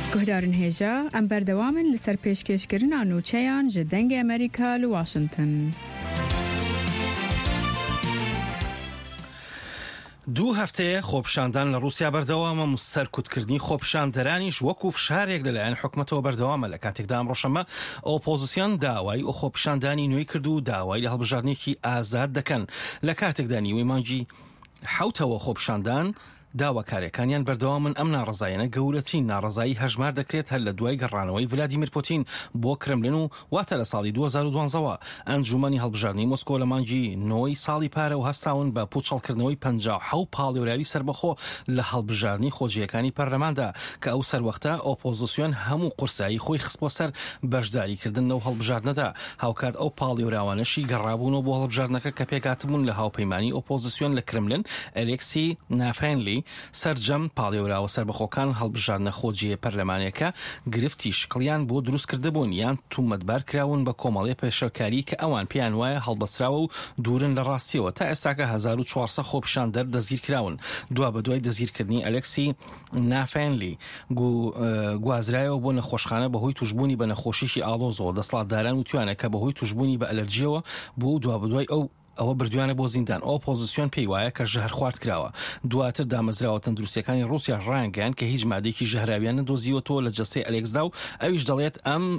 گهدارن هێژە ئەم بەردەوامن لەسەر پێشکەشکردنا نوچەیان ji dengê Amerîka li Washington. دوو هەفتەیە خۆپیشاندان لە رووسیا بەردەوامە سەرکوتکردنی خۆپیشاندەرانیش وەکو فشارێک لەلایەن حکومەتەوە بەردەوامە لە کاتێکدا ئەمڕۆشەمە ئۆپۆزیسیۆن داوای ئەو خۆپیشاندانی نوێی کرد و داوای لە هەڵبژاردنێکی ئازاد دەکەن لە کاتێکدا نیوەی مانگی حوتەوە خۆپیشاندان داواکاریەکانیان بەردەوامن ئەم ناڕەزایەنە گەورەترین ناڕەزایی هەژمار دەکرێت هەر لە دوای گەڕانەوەی ڤلادیمیر پوتین بۆ کرملین و واتە لە ساڵی 2012ەوە ئەنجومەنی هەڵبژاردنی مۆسکۆ لە مانگی 9 ساڵی پارە و هەستاون بە پوچەڵکردنەوەی 57 پاڵێوراوی سربەخۆ لە هەڵبژاردنی خۆجیەکانی پەرلەماندا کە ئەو سەروەختە ئۆپۆزیسیۆن هەموو قورسایی خۆی خست بۆ سەر بەشداریکردن لەو هەڵبژاردنەدا هاوکات ئەو پاڵێوراوانەشی گەڕابوونەوە بۆ هەڵبژاردنەکە کە پێکاتبوون لە هاوپەیمانی ئۆپۆزیسیۆن لە کرملین ئەلێکسی نافێنلی سەرجەم پاڵێوراوە سربەخۆکان هەڵبژاردنە خۆجیە پەرلەمانێکە گرفتی شکڵیان بۆ دروستکردبوون یان تومەتبار کراون بە کۆمەڵی پێشەکاری کە ئەوان پێیان وایە هەڵبەسراوە و دوورن لە ڕاستیەوە تا ئێستاکە 1400 خۆپیشاندەر دەستگیر کراون دوا بە دوای دەستگیرکردنی ئەلێکسی نافێنلی گوازرایەوە بۆ نەخۆشخانە بەهۆی توشبوونی بە نەخۆشیی ئاڵۆزەوە دەسڵاتداران وتوانە کە بەهۆی توشبوونی بە ئەلەرجیەوە بۆ دوا بە دوای ئەوە بردوانە بۆ زیندان ئۆپۆزیسیۆن پێی وایە کە ژەهر خوارد کراوە دواتر دامەزراوە تەندروستیەکانی رووسیا ڕایانگەیاند کە هیچ مادێکی ژەهراویان نەدۆزیوەتەوە لە جەستەی ئەلێکسدا و ئەویش دەڵێت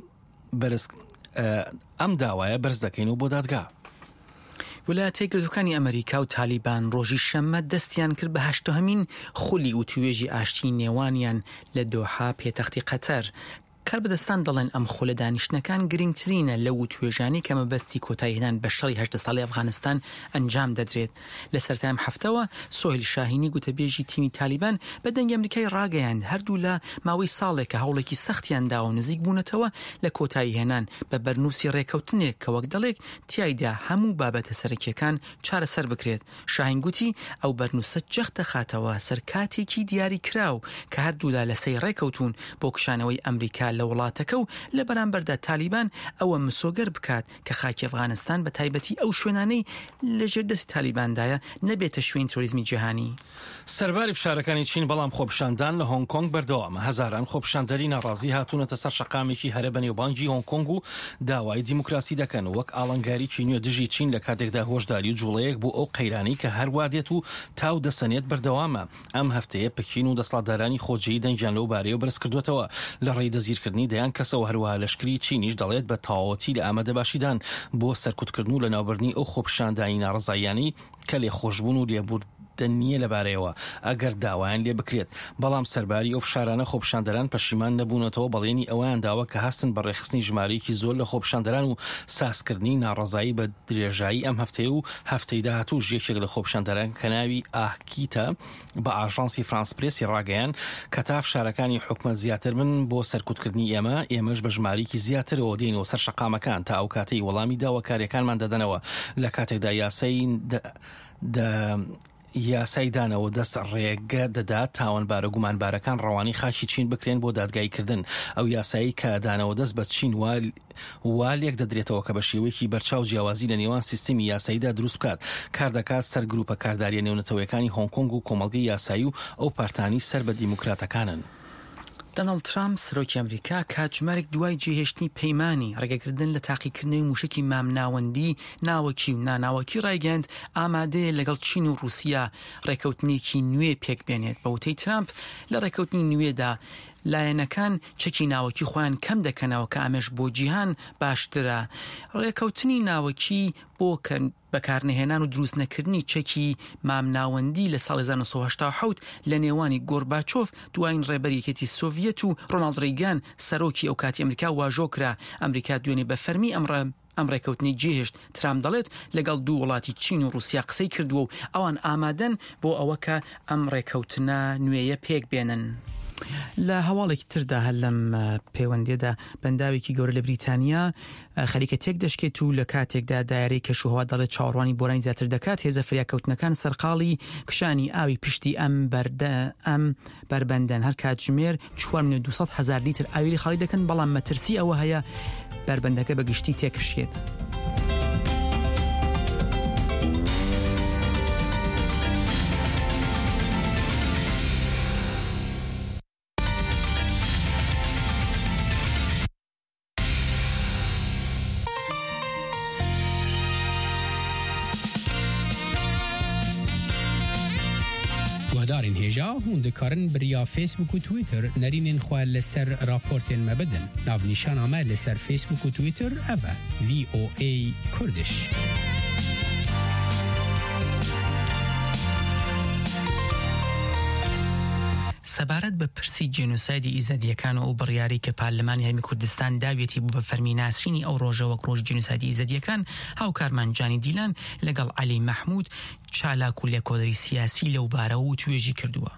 ئەم داوایە بەرز دەکەین و بۆ دادگا. ویلایەتە یەکگرتووەکانی ئەمریکا و تالیبان ڕۆژی شەممە دەستیان کرد بە 8هەمین خولی و توێژی ئاشتی نێوانیان لە دۆحا پێتەختی قەتەر کار بەدەستان دەڵێن ئەم خۆلە دانیشتەکان گرنگترینە لەو توێژانی کە مەبەستی کۆتاییهێنان بە شەڕی 8 ساڵی ئەفغانستان ئەنجام دەدرێت لە سەرەتای ئەم هەفتەوە سۆهیل شاهینی گوتەبێژی تیمی تالیبان بە دەنگی ئەمریکای ڕاگەیاند هەردوو لە ماوەی ساڵێکە هەوڵێکی سەختیان داوە و نزیک بوونەتەوە لە کۆتاییهێنان بە بەرنووسی ڕێکەوتنێک کە وەک دەڵێک تیایدا هەموو بابەتە سەرەکیەکان چارەسەر بکرێت. شاهین گوتی ئەو بەرنووسە جەخت دەخاتەوە سەر کاتێکی دیاری کراو کە هەردوولا لەسەی ڕێکەوتون بۆ کشانەوەی ئەمریکا لە وڵاتەکە و لە بەرامبەردا تالیبان ئەوە مسۆگەر بکات کە خاکی ئەفغانستان بە تایبەتی ئەو شوێنانەی لە ژێردەستی تالیباندایە نەبێتە شوێن تۆریزمی جیهانی. سەرباری فشارەکانی چین بەڵام خۆپیشاندان لە هۆنگ کۆنگ بەردەوامە هەزاران خۆپیشاندەری ناڕازی هاتوونەتە سەر شەقامێکی هەرە بەنێوبانگی هۆنگ کۆنگ و داوای دیموکراسی دەکەن وەک ئاڵنگاریی نوێ دژی چین لە کاتێکدا هۆشداری و جوڵەیەک بۆ ئەو قەیرانی کە هەروە دێت و تاو دەسەنێت بەردەوامە. ئەم هەفتەیە پکین و دەسڵاتدارانی خۆجیی دەنگیان لەو بارەیە بەرز کردوێتەوە لە ڕێی دەزگیرکردنی دەیان کەسەوە هەروەها لەشکری چینیش دەڵێت بە تەواوەتی لە ئامادەباشیدان بۆ سەرکوتکردن و لە ناوبردنی ئەو خۆپیشاندانی ناڕزاییانی کە لێخۆشبوون و لێبوردنیە لەبارەیەوە ئەگەر داوایان لێ بکرێت بەڵام سەرباری ئەو فشارانە خۆپیشاندەران پەشیمان نەبوونەتەوە بەڵێنی ئەویان داوە کە هەستن بە ڕێخستنی ژمارەیەکی زۆر لە خۆپیشاندەران و ساسکردنی ناڕزایی بە درێژایی ئەم هەفتەیە و هەفتەی داهاتوو یەکێک لە خۆپیشاندەران کە ناوی ئاهکیتە بە ئاژانسی فرانس پرێسی ڕاگەیان کە تا فشارەکانی حکومەت زیاتر بن بۆ سەرکوتکردنی ئێمەش بە ژمارەیەکی زیاترەوە دێنەوە سەر شەقامەکان تا ئەو کاتەی وەڵامی داواکاریەکانمان دەدەنەوە لە کاتێکدا یاسای دانەوە دەست ڕێگە دەدات تاوانبارە گومانبارەکان ڕەوانی خاکی چین بکرێن بۆ دادگایکردن ئەو یاسایی کە دانەوە دەست بە چین والێک دەدرێتەوە کە بە شێوەیەکی بەرچاو جیاوازی لە نێوان سیستمی یاساییدا دروست بکات کار دەکات سەر گروپە کارداریە نێونەتەوەیەکانی هۆنگ کۆنگ و کۆمەڵگەی یاسایی و ئەو پارتانی سەر بە دیموکراتەکانن. دۆناڵد ترامپ سەرۆکی ئەمریکا کاتژمارێک دوای جێهێشتنی پەیمانی ڕێگەکردن لە تاقیکردنەوەی موشکی مامناوەندی ناوەکی و ناناوەکی ڕایگەاند ئامادەیە لەگەڵ چین و رووسیا ڕێکەوتنێکی نوێ پێک بێنێت بە وتەی ترامپ لە ڕێکەوتنی نوێدا لایەنەکان چەکی ناوەکی خۆیان کەم دەکەنەوە کە ئامێش بۆ جیهان باشترە. ڕێکەوتنی ناوەکی بۆ بەکارنهێنان و دروست نەکردنی چەکی مامناوەندی لە ساڵی 1970 لە نێوانی گۆرباچۆف دوایین ڕێبەریەکەتی سۆڤیەت و ڕۆناڵد ڕێیگان سەرۆکی ئەو کاتی ئەمریکا واژۆکرا ئەمریکا دوێنێ بە فەرمی ئەم ڕێکەوتنی جێهێشت. ترامپ دەڵێت لەگەڵ دوو وڵاتی چین و رووسیا قسەی کردووە و ئەوان ئامادەن بۆ ئەوە کە ئەم ڕێکەوتنە نوێیە پێک بێنن. لە هەواڵێکی تردا هەر لەم پەیوەندیەدا بەنداوێکی گەورە لە بریتانیا خەریکە تێک دەشکێت و لە کاتێکدا دایرەی کەشوهەوا دەڵێت چاوەڕوانی بۆرانی زیاتر دەکات هێزە فریاکەوتنەکان سەرقاڵی کشانی ئاوی پشتی ئەم بربەندەن هەر کاتژمێر 4,200,000 لیتر ئاوی خاڵی دەکەن بەڵام مەترسی ئەوە هەیە بربەندەکە بە گشتی تێکشکێت. دارین هجا هون دکارن بریا فیسبوک و تویتر نرینین خواه لسر راپورتین مبدن ناو نیشان آمد لسر فیسبوک و تویتر اوه VOA کردش. سەبارەت بە پرسی جێنۆسایدی ئیزدیەکان و بڕیاری کە پارلەمانی هەرمی کوردستان داوێتی بوو بە فەرمی ناسرینی ئەو ڕۆژە وەک ڕۆژ جێنۆسایدی ئیزدیەکان هاوکارمان جانی دیلان لەگەڵ عەلی مەحموود چالاک و لێکۆڵەری سیاسی لەو بارەوە و توێژی کردووە.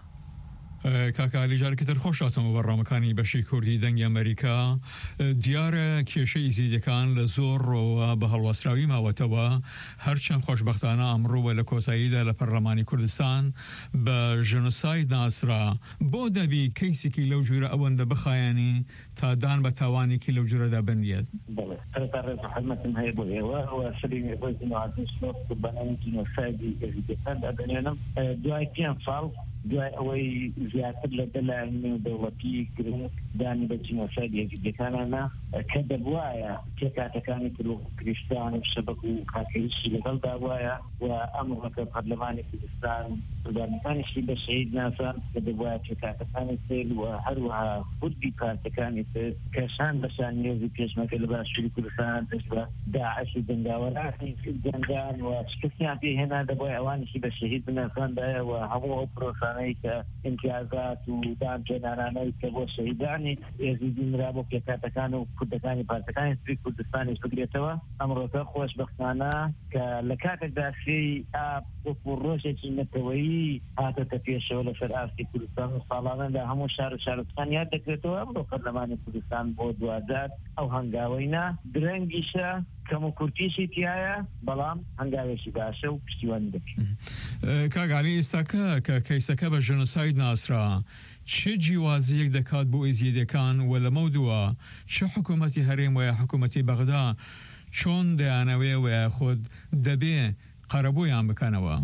کاکالی جارکتر خۆش هاتەوە بەڕامەکانی بەشی کوردی دەنگی ئەمریکا. دیارە کێشەی ئیزدیەکان لە زۆر ڕۆوە بە هەڵواسراوی ماوەتەوە، هەرچەند خۆشبەختانە ئەمڕۆوە لە کۆتاییدا لە پەرلەمانی کوردستان بە ژنۆساید ناسرا. بۆ دەبی کەیسێکی لەو جورە ئەوەندە بخایانی تا دان بە تاوانێکی لەو جورەدا بنیێت؟ بەڵێ سەرەتا حرمەتم هەیە بۆ ئێوە و سەرینی بۆ جنۆعاتی سلۆف قوربانانی جنۆسایدی ئیزدیەکان دەدەنێنم. دوای 5 ساڵ دوای ئەوەی زیاتر لە دەلایەن نێودەوڵەتی گرنگ دانی بە جینۆسایدی ئیزدیەکانانە کە دەبوایە تێکاتەکانی کوردستان و شەبەک و کاکەریشی لەگەڵدا بوایە و ئەمڕۆکە پەرلەمانی کوردستان قوربانیەکانیشی بە شەهید ناسان کە دەبوایە تێکاتەکانی تر و هەروەها خوردی پارتەکانی تر کەشان بەشان نێوزی پێشمەکە لە باشووری کوردستان دەست بە داعش و دەنگاوەرانی دەنگان و شکستیان پێ هێنا دەبوایە ئەوانیشی بە شەهید بناساندایە و هەموو ئەو پرۆسانەی کە امتیازات و دامجێنانانەی کە بۆ شەهیدانی ئێزیدی مرا بۆ پێکاتەکان و کوردەکانی پارتەکانی سری کوردستانیش بگرێتەوە. ئەمڕۆکە خۆشبەختانە کە لە کاتێکدا سێی ئاب وەکو ڕۆژێکی نەتەوەیی هاتەتە پێشەوە لەسەر ئاستی کوردستان و ساڵانەدا هەموو شار و شارستان یاد دەکرێتەوە. ئەمڕۆ پەرلەمانی کوردستان بۆ دووادار ئەو هەنگاوەینا درەنگیشە کەم و کورتیشی تایە، بەڵام هەنگاوێکی باشە و پشتیوانی دەکرێت. کاگالی ئێستاکە کە کەیسەکە بە ژنۆساید ناسرا چه جیوازیەک دەکات بۆ ئیزدیەکان و لەمە دووە چه حکوومەتی هەرێم وە حکوومەتی بەغدا چۆن دەیانەوێ وە خۆت دەبێ قەرەبوویان بکەنەوە؟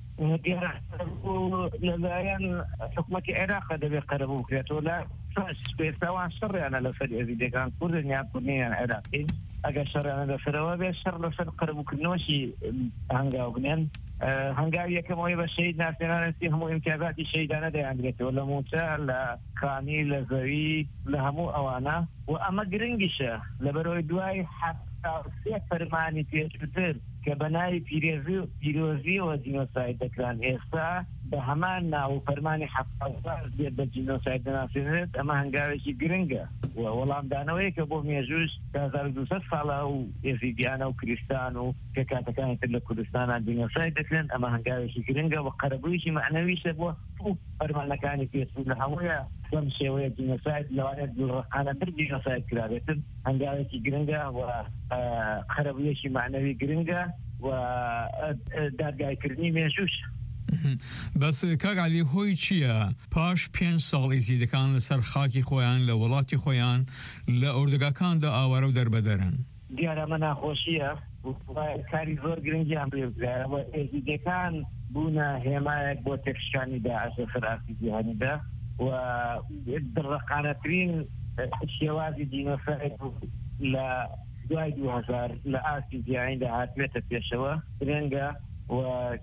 لەلایەن حکوومەتی عێراق دەبێت قەرەبوو بکرێتەوە لە پێستاوان شەڕیانە لەسەر ئیزدیەکان کوردن یان کوردنیان عێراقی. ئەگەر شەڕیانە لەسەرەوە بێت شەڕ لەسەر قەرەبووکردنەوەشی هەنگاو بنێن. هەنگاوی یەکەمەوەی بە شەهید ناسێنانستی هەموو ئیمتیازاتی شەهیدانە دەیانگرێتەوە لە موچە لە کانی لە زەوی لە هەموو ئەوانە و ئەمە گرنگیشە لەبەرەوەی دوای 73 فەرمانی پێشتر کە بەناوی پیرۆزی و جینۆساید دەکران ئێستا بە هەمان ناو فەرمانی 70 بێت بە جینۆساید دەناسێنێت. ئەمە هەنگاوێکی گرنگە و وەڵامدانەوەی کە بۆ مێژوش 1200 ساڵە و ئێزیدیانە و کریستان و پێکاتەکانی تر لە کوردستانان جینۆساید دەکرێن. ئەمە هەنگاوێکی گرنگە و قەرەبوویشی معنەویشە بۆ فەرمانەکانی پێشتر لە هەموویە بەم شێوەیە جینۆساید لەوانێت دڵڕەخانەتر جینۆساید کرابێتن. هەنگاوێکی گرنگە و قەرەبوویەکی معنەوی گرنگە و دادگایکردنی مێژوش. بەس کاگالی هۆی چییە؟ پاش 5 ساڵ ئیزدیەکان لەسەر خاکی خۆیان لە وڵاتی خۆیان لە ئوردەگاکاندا ئاوارە و دەربەدەرن. دیارە ئەمە ناخۆشیە کاری زۆر گرنگیان پێبگایەوە. ئێزیدیەکان بوونە هێمایەک بۆ تێکشکانی داعش لەسەر ئاستی جیهانیدا و دڕەقانەترین شێوازی جینۆساید لە دوای 2000 لە ئاستی جیهانیدا هاتوێتە پێشەوە. درێنگە و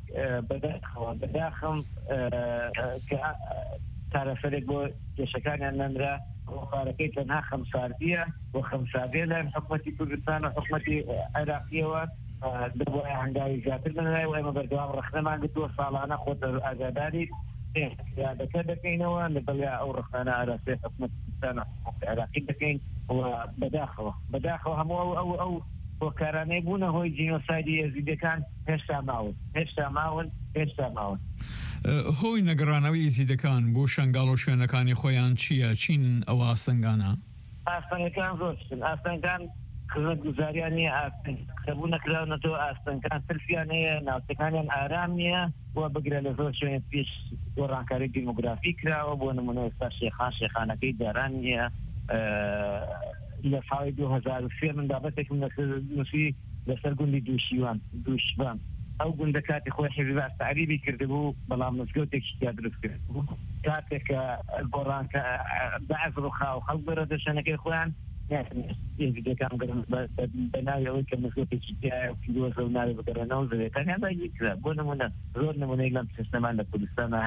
بەداخم کە تارەفەرێک بۆ کێشەکانیان نەنرا وەقارەکەی تەنها خەمساردیە و خەمساردیە لەم حکومەتی کوردستان و حکومەتی عێراقیەوە دەبوایە هەنگاوی زیاتر بنرای و ئێمە بەردەوام ڕخنەمان گرتووە ساڵانە خۆت ئاگاداری یادەکە دەکەینەوە لەگەڵ ئەو ڕخنانە ئاراستەی حکومەتی کوردستان و حکومەتی عێراقی دەکەین و بەداخەوە هەموو ئەو بۆکارانەی بوونە هۆی جینۆسایدی ئێزیدەکان هێشتا ماون. هۆی نەگەڕانەوەی ئیزدیەکان بۆ شنگاڵ و شوێنەکانی خۆیان چییە؟ چین ئەو ئاستەنگانە؟ ئاستەنگەکان زۆرن. ئاستەنگان خزمەتگوزاریان نییە، قبول نەکراونەتەوە ئاستەنگان ترفیان هەیە، ناوچەکانیان ئارام نییە و بگرە لە زۆر شوێن پێش گۆڕانکاری دیموگرافی کراوە. بۆ نمونە ئێستا شێخانەکەی داران نییە. لە ساڵی 2003 من بابەتێکم نووسی لەسەر گوندی دووشبان. ئەو گوندە کاتی خۆی حیزب باس تعریبی کردبوو، بەڵام مزگەوتێکی تیا دروست کردبوو. کاتێککە گۆڕانکە بەعز ڕووخا و خەڵک بەرە دەشانەکەی خۆیان ئێزیدەکان بە ناوی ئەوەی کە مزگەوتێکی تایە و پیرۆزە و ناوی بگەڕێنەوە زەویەکانیان داگیر کرا. بۆ نمونە زۆر نمونەی لەم سیستەمان لە کوردستانە هەیە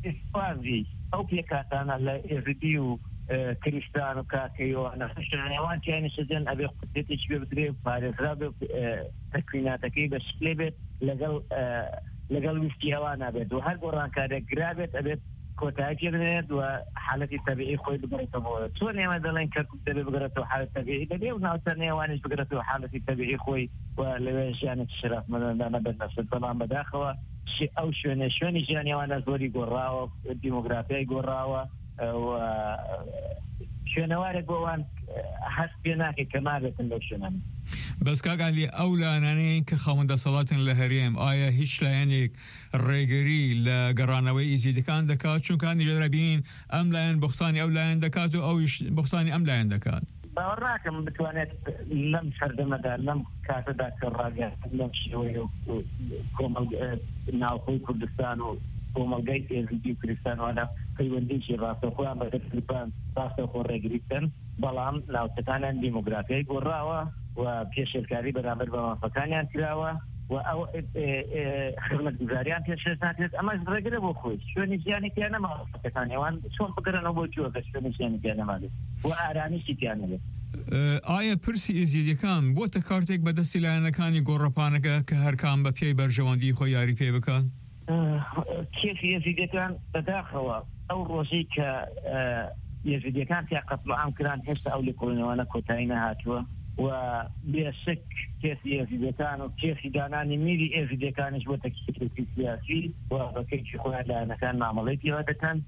استفادي أو في كاتانا لا يزيديو كريستيانو كاكيو أنا شانوان كان سجن أبي قدتي شبيه بدري فارس رابط تكويناتكي بس لبت لقل ويستيوانا بيت وهل قران كذا قرابت أبي كوتاكي بنت وحالتي الطبيعي خوي بقرته سوني ما دلين كركب تبي بقرته حالة طبيعي بدي وناوتني وانش بقرته حالتي الطبيعي خوي وليش يعني الشرف ما بدنا طبعا بداخله شيء أو شوني جاني وانا زوري قراوة الديموغرافيا قراوة و شنوارد بوان حسبناك كمالة اللوشنان بس كاقالي أولا أنني كخامندا صلاة لهريم آية هيش لينك الريقري لقرانوي إزيد كان دكات شو كان يجربين أم لا بختاني أو لا دكاتو أو بختاني أم لا دكات بوراكم بتوانت لم فرد مدى لم كاتو ذاك الراجع لم شوي كومل ناوخوي كردستان وكومل جايت يزيديو كردستان وانا كيونديش راسو خوان بكتلبان راسو خور ريقريتن بلام لو تكانا ديموغرافيا قراوة وبيش الكاري برامج بمفكانيان كراوة و خدمة جزاريان تشرسات أما رجل بوخوي شو نسياني كأنا ما فكاني وان شو بقدر نبوجو بس شو نسياني كأنا ما لي وأراني شيء كأنا لي آیا پرسی ازیدی کان بو تکارتک بدستی لعنکانی گورپانگا که هر کام به پی برجواندی خو یاری پی بکن كيف يزيدي كان تداخل أو روزي ك يزيدي كان تقتل عام كلام هست أو لكلنا وانا كوتاينا هاتوا وبيسك كيف يزيدي كان وكيف يداناني ميلي يزيدي كان شو تكتيك سياسي وكيف يكون هذا كان مع عمليتي هذا كان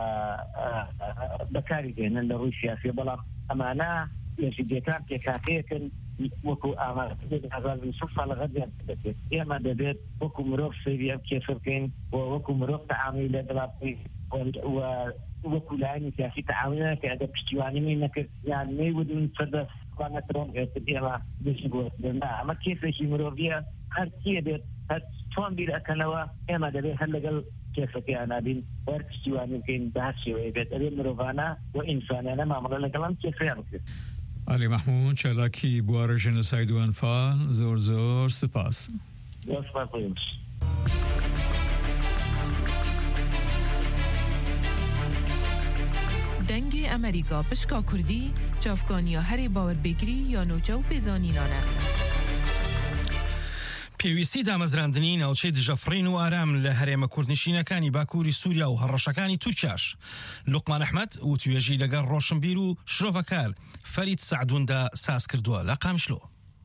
وبكاري جينا لروسيا في بلغ أمانة يزيدي كان كاكيكن وكو أمانة هذا الصفة لغد يبدأ إما دبيت وكو مروف سيريا كيف كين وكو مروف تعامل دلابي وكو لاني سياسي تعاملنا كأدب اشتواني منك يعني ما يودون تصدق قانا ترون إما بيشنقوا أما كيف يشي مروفيا هر كيه بيت هر تون بير أكنوا إما دبيت هل لقل كيف كأنا بين ورك اشتواني كين بهاتشي ويبيت أبي مروفانا وإنسانانا ما عمل لقلان كيف يعرف علی محمود چالاکی بوار جنوساید و انفال زور سپاس دنگ امریکا پشکا کردی جافگانیا هری باور بگری یا نوچه و پیزانینانه پێویستی دامەزراندنی ناوچەی دژەفڕین و ئارام لە هەرێمە کوردنشینەکانی باکووری سووریا و هەڕەشەکانی تورکیاش لوقمان ئەحمەد وتوێژی لەگەڵ ڕۆشنبیر و شرۆڤەکار فەرید سەعدوندا ساز کردووە لە قامشلۆ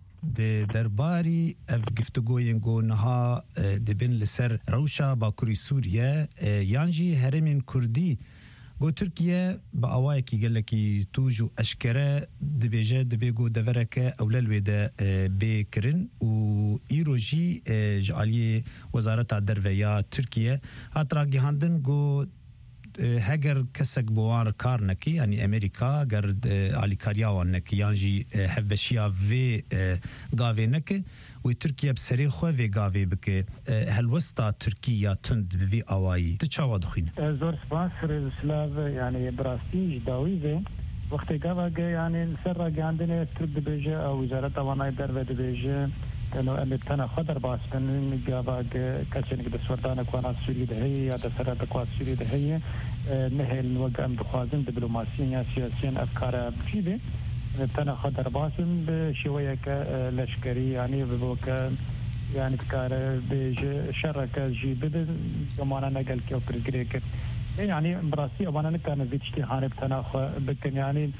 دەرباری ئەف گفتوگۆیên گۆنەها دەبن لەسەر ڕەوشە باکووری سووریا یانجی هەرێمên کوردی گو ترکیه با اوایکی گلکی توج و اشکره دبیجه دبیگو دورکه اولل ویده بکرن و ایروژی جعالی وزارت درویا ترکیه هاتراگی هندن گو هگر کسک بوان کار نکی یعنی امریکا گرد علی کاریاوان نکی یانجی حبشیا وی گاوی نکی و ترکیه بسری خو وی گاوی بکه هلوستا ترکیه تند بوی آوایی تچاوا دخینه زور سپاس رزسلاو یعنی براستی داویده وقتی گاوه یعنی سر را گاندنه ترک دبیجه او وزارت وانای در و دبیجه انه امتنا خطر باستن گاوه کسی که دسوردان کوان سوری دهی یا دسرات کوان سوری دهی نهل وقام دخوازن دیپلماسیین یا سیاسیین افکار بچیده امتنا خطر باستن بشویه که لشکری یعنی بوک يعني كار بيج شركة جيبد زمانا نقل كيو بريغريك يعني براسي وانا كان فيتشتي حارب تناخ بكن يعني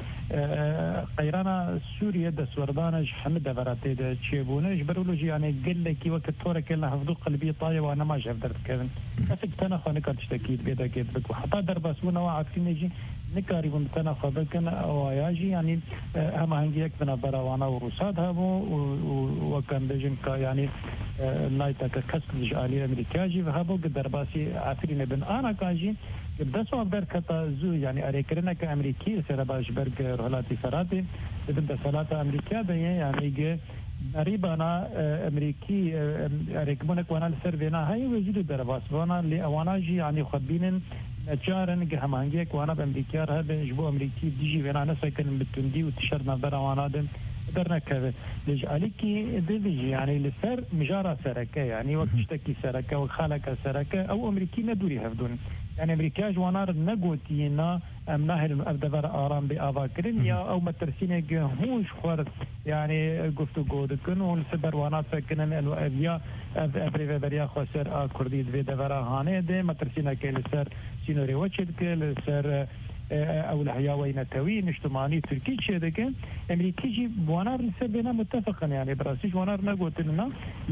قيرانا سوريا دسوردانا حمد دفراتي دا تشيبونا جبرولوجي يعني قل لك وقت تورا كلنا حفظو قلبي طاية وانا ما شاف درت كذا اسك تناخ انا كنت تشتكيت بيدا كيت بك وحتى درباسونا وعارفين نجي نكاري بمتناخ بكن واياجي يعني اما هنجي يكفنا براوانا وروساد هابو وكان بيجن يعني لايتا كسب جالي امريكاجي وهابو درباسي عفرين بن انا كاجي بدسوا بركة زو يعني أريكرنا كأمريكي سرباش برج رهلاتي فراتي بدأ سلاطة أمريكا بيه يعني قريبانا أمريكي أريكمونك وانا السرفينا هاي وجدوا درباس وانا لأوانا جي يعني خبينن نجارن جهمانجيك وانا بأمريكا هذا جبو أمريكي ديجي وانا نسكن بتندي وتشر نظر وانا دن درنا كذا ليش عليكي ديجي يعني لسر مجارة سركة يعني وقت تشتكي سركة وخالك سركة أو أمريكي ندوري هفدون يعني امريكا جوانار نقوتينا ام ناهل ابدفر ارام بافاكرين يا او مترسين هوش خور يعني قفتو قودكن والسبر وانا سكنن الوابيا افري بريا خسر كردي في دفر هانه ده مترسين كيلسر سينوري وچد كيلسر او الحيوان التوين اجتماعي تركي شدك امريكي جي بوانار سبنا متفقا يعني براسي بوانار نقولت لنا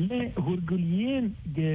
لهرجليين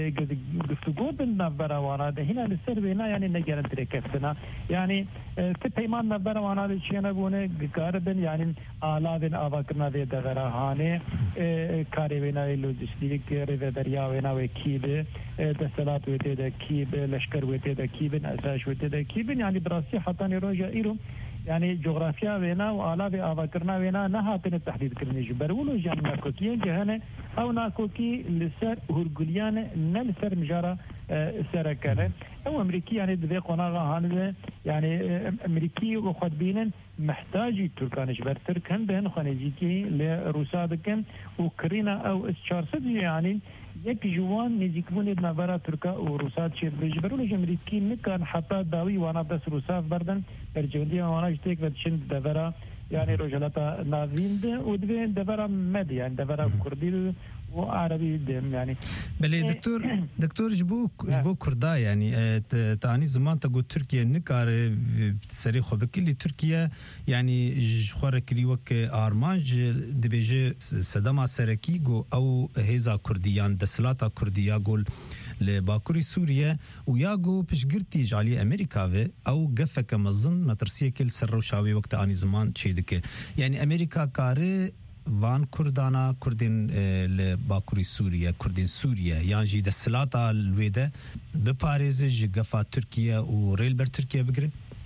قفتو بالنبرة وانا ده هنا للسربنا يعني نجرن تركفتنا يعني تبيمان نبرة وانا لشينا بونه قاربن يعني آلابن آواكرنا في دغراهانه كاريبنا اللوجستيك ريفيريا وينا وكيب دستلات ويتدا كيب لشكر ويتدا كيب اساس ويتدا كيب يعني براسي حتى جائرهم يعني جغرافيا وينا وآلاب آواكرنا وينا نهاتن التحديد كرنيش برولو جان ناكوكيين جهنة أو ناكوكي لسر هرقليان نلسر مجارة سركانة أو أمريكي يعني دوي قناغا هانده يعني أمريكي وخد بينن محتاجي تركانش بر ترك هندهن خانجيكي لروسا دكن وكرينا أو اس-400 يعني یک جوان نزیکبون نبرا ترکا و روسات شد بجبرولش امریکی نکن حتی داوی وانا بس روساف بردن در جوندی وانا جتیک ودشند دبرا يعني رجالتا نافين ده ودبين دبرا مد يعني دبرا كردي وعربي دم يعني بله دكتور جبو كردا يعني تعني زمان تقول تركيا نكار سري خو بكل تركيا يعني جخور كريوك ارمانج دبيجي سدما سركي جو او هيزا كرديان دسلاتا كرديا قول لباكوري سوريا وياغو بشجرتي جالي امريكا او قفك مظن مترسيه كل سروشاوي وقت اني زمان تشيدك يعني امريكا كاري وان كردانا كردين لباكوري سوريا كردين سوريا يعني جي دسلاتا الويدا بباريز جقفا تركيا وريل بر تركيا بقري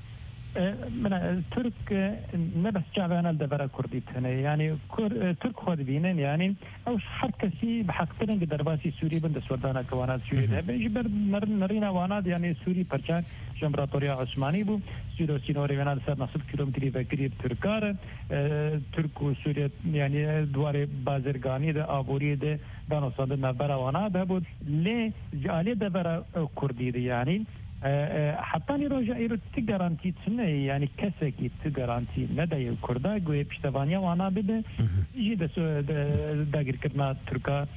من ترك نبس شعبنا الدبرة كردي هنا يعني ترك خود بينن يعني أو حد كسي بحقتنا قدرباسي سوري بند سودانا كوانات سوري ده بيجبر نرينا وانات يعني سوري برشان جمهورية عثماني بو سوري سينوري ونا سر نصف كيلومتري بقريب تركار ترك وسوريا يعني دوار بازرگاني ده آبوري ده دانو صاد نبرة وانات ده بود ليه جالي دبرة كردي ده يعني حتى نروجا إيرو تجارانتي تسنة يعني كسكي تجارانتي نداي الكردا قوي بشتوانيا وانا بده يجي داغير كرنا تركا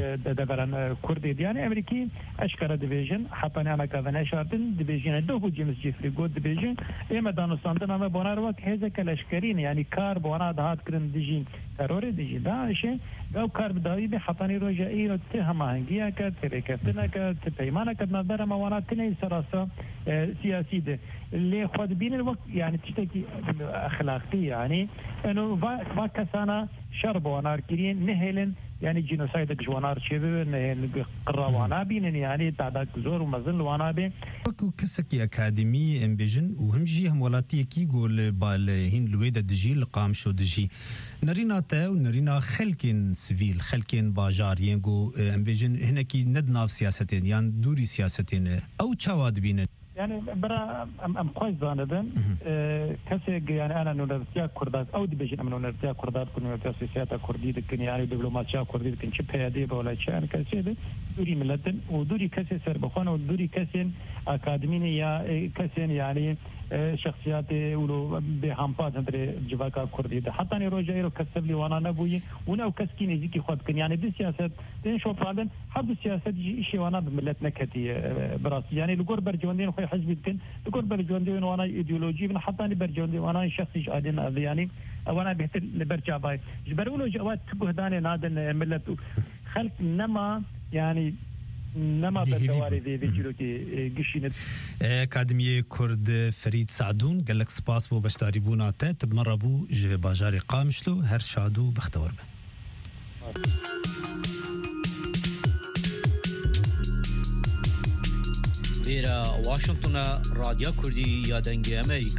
دبران كردي يعني أمريكي أشكال ديفيجن حتى أنا كذا شارتن ديفيجن دوغو جيمس جيفري جود ديفيجن إما دانو سانتنا ما بوناروك هذا كلاشكرين يعني كار بونا دهات كرن ديجين تروري ديجي داعش أو كار بداوي بحتى نروجا إيرو تهمهنجيا كتركتنا كتبيمانا كنا درما وانا تني سراسا سياسي ده اللي خد بين الوقت يعني تشتكي أخلاقي يعني إنه كسانا شرب ونار كرين نهلن يعني جينوسايد جوانار شبه نهل قراوانا بين يعني تعداد زور ومزل وانا بين وكو كسكي أكاديمي امبيجن وهم جي هم ولاتي كي يقول بالهين الويدة دجي القام شو دجي نرينا تا ونرينا خلكين سيفيل خلكين باجار ينقو امبيجن هنا كي ندنا في سياستين يعني دوري سياستين أو تشاواد بين يعني برا أم قايز زاندن كسي يعني أنا نورتيا كردات أو دي بيجي أنا نورتيا كردات كنا سياسة كردي دكني يعني دبلوماسيا كردي دكني شبه هذه ولا شيء أنا كسي ده دوري ملتن ودوري كسي سربخان ودوري كسي أكاديمي يا كسي يعني شخصيات ولو بهامبات هندري جواكا كردي ده حتى نروجا يرو كسب لي وانا نبوي وناو كسكين يجيكي خد كن يعني دي سياسات دين شو بعدين حد السياسات شيء وانا بملتنا كتي براسي يعني لقور برجوندين خوي حزب كن لقور برجوندين وانا ايديولوجي من حتى برجوندين وانا شخصي جادين يعني وانا بهتر لبرجا باي جبرولو جوات تبهدان نادن ملت خلق نما يعني نما بالدواري ذي جلوكي قشينت أكاديمية كرد فريد سعدون قال لك سباس بو بشتاري بونا تات بمربو جه باجاري قامشلو هر شادو بختور به بيرا واشنطن راديو كردي يا دنگي أمريكا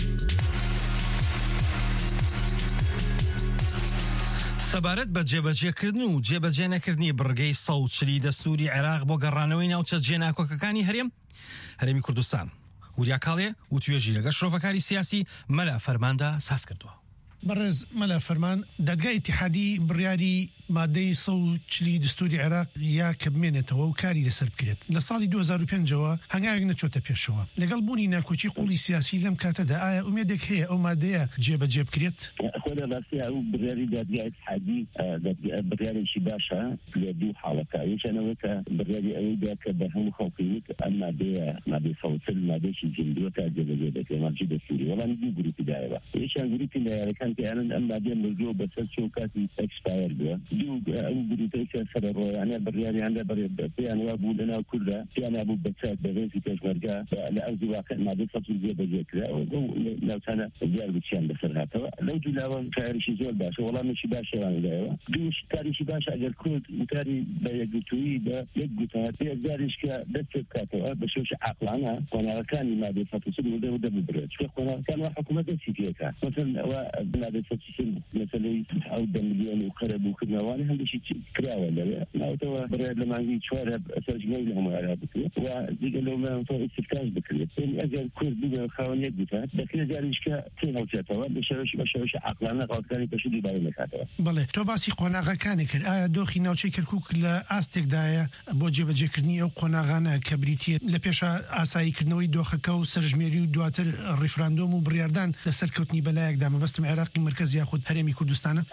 سەبارەت بە جێبەجێکردن و جێبەجێ نەکردنی بڕگەی سەوت شری دەستوری عێراق بۆ گەڕانەوەی ناوچە جێناکۆکەکانی هەرێمی کوردستان وریا کاڵێ و توێژی لەگەڵ شرۆڤەکاری سیاسی مەلا فەرماندا ساز کردووە. بەڕێز مەلا فەرمان دادگای اتحادی بڕیاری مادەی 140 دستوری عێراق یا کە بمێنێتەوە و کاری لەسەر بکرێت لە ساڵی 2005ەوە هەنگاوێک نەچۆتە پێشەوە لەگەڵ بوونی ناکۆچی قوڵی سیاسی لەم کاتەدا ئایا ئومێدێک هەیە ئەو مادەیە جێبەجێ بکرێت؟ خۆدا ڕاستی ئەو بڕیاری دادگای اتحادی بڕیارێکی باشە لە دوو حاڵەکە یەکێنەوە کە بڕیاری ئەوەیدا کە بە هەموو خەڵکی ئەم مادەی 140 مادەیەکی جێبەجێ تا جێبەجێ دەکرێت مادەی دەستوری وەڵام دوو گروپی دایەوە یەکیان گروپی لایەنەکان کە یانن ئەم مادەیە مردووە بەسەر چۆ کاتی ئەکسپایر بووە ئەو گروپی کە سەرڕۆیانە بڕیاریاندا پێیان وا بوو لەناو کووردا پێیان بوو بەچات بەڕێزی پێشمەرگا لە ئەرزی واقع مادەی 140 جێبەجێ کرا ناوچانە دیار بچیان بەسەر هاتەوە لەو جولاوە کارێکی زۆر باشە وەڵامێکی باشەوانگایەوە دووش کارێکی باشە ئەگەر کورد کاری بە یەکگوتووی بە یەک گوتات پێداریش کە دەست پێ بکاتەوە بە شێوەی عاقلانە قۆناغەکانی مادەی 140 وده ببرێت چکە قۆناغەکان وا حکوومەت دەستی پێکا مثلا ئەوە مادەی 140 مەسەلەی 10 ملیۆن و قەرە بووکردنەوەی هەندێکی کراوە لەوێ ناوتەوە بڕیار لە مانگی 4 سەرنجەمەی لە هەموو عێراق بکرێت و دیگە لەو ماوەتەوە ئیستیفاز بکرێت ئەگەر کورد ببێ خاوەن یەک گوتات دەکرێت جاریش کە تێ هەڵچێتەوە بە شێوەی عاقلانە قاڵەکانی پێشوو دووبارە نەکاتەوە. بەڵێ تۆ باسی قۆناغەکانی کرد ئایا دۆخی ناوچەی کەرکووک لە ئاستێکدایە بۆ جێبەجێکردنی ئەو قۆناغانە کە بریتیە لە پێشە ئاساییکردنەوەی دۆخەکە و سەرژمێری و دواتر ڕیفراندۆم و بڕیاردان لەسەر کەوتنی بەلایەکدا مەبەستم عێراقی مرکز یاخود هەرێمی کوردستانە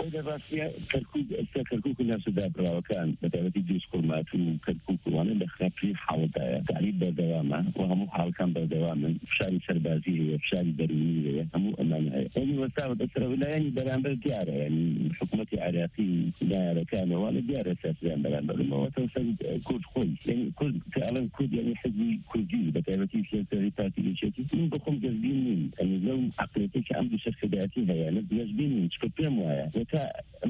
کەرکووک ناسودا بڕاوەکان بەتابەتی دووسکوڵمات و کەرکووکوانە لە خراپترین حاڵەتایە تعریف بەردەوامە و هەموو حاڵەکان بەردەوامن فشاری سەربازی هەیە فشاری دەرونی هەیە هەموو ئەمانە هەیە ئەوی وەستاوە دەسەرەوە لایەنی بەرامبەر دیارە یعنی حکوومەتی عێراقی دایرەکانەوە لە دیارە سیاسیان بەرامبەرەوە تەوسەر کورد خۆی یعنی کورد کە ئەڵەن کورد یعنی حزبی کوردی بەتابەتی سیاسەتی پارتی یەکێتی من بخۆم دەستبین نیم یعنی لەو عەقڵیەتەی کە ئەم دوو سەرکردایەتی هەیە دەستبین نیم چکە پێم وایە وەتا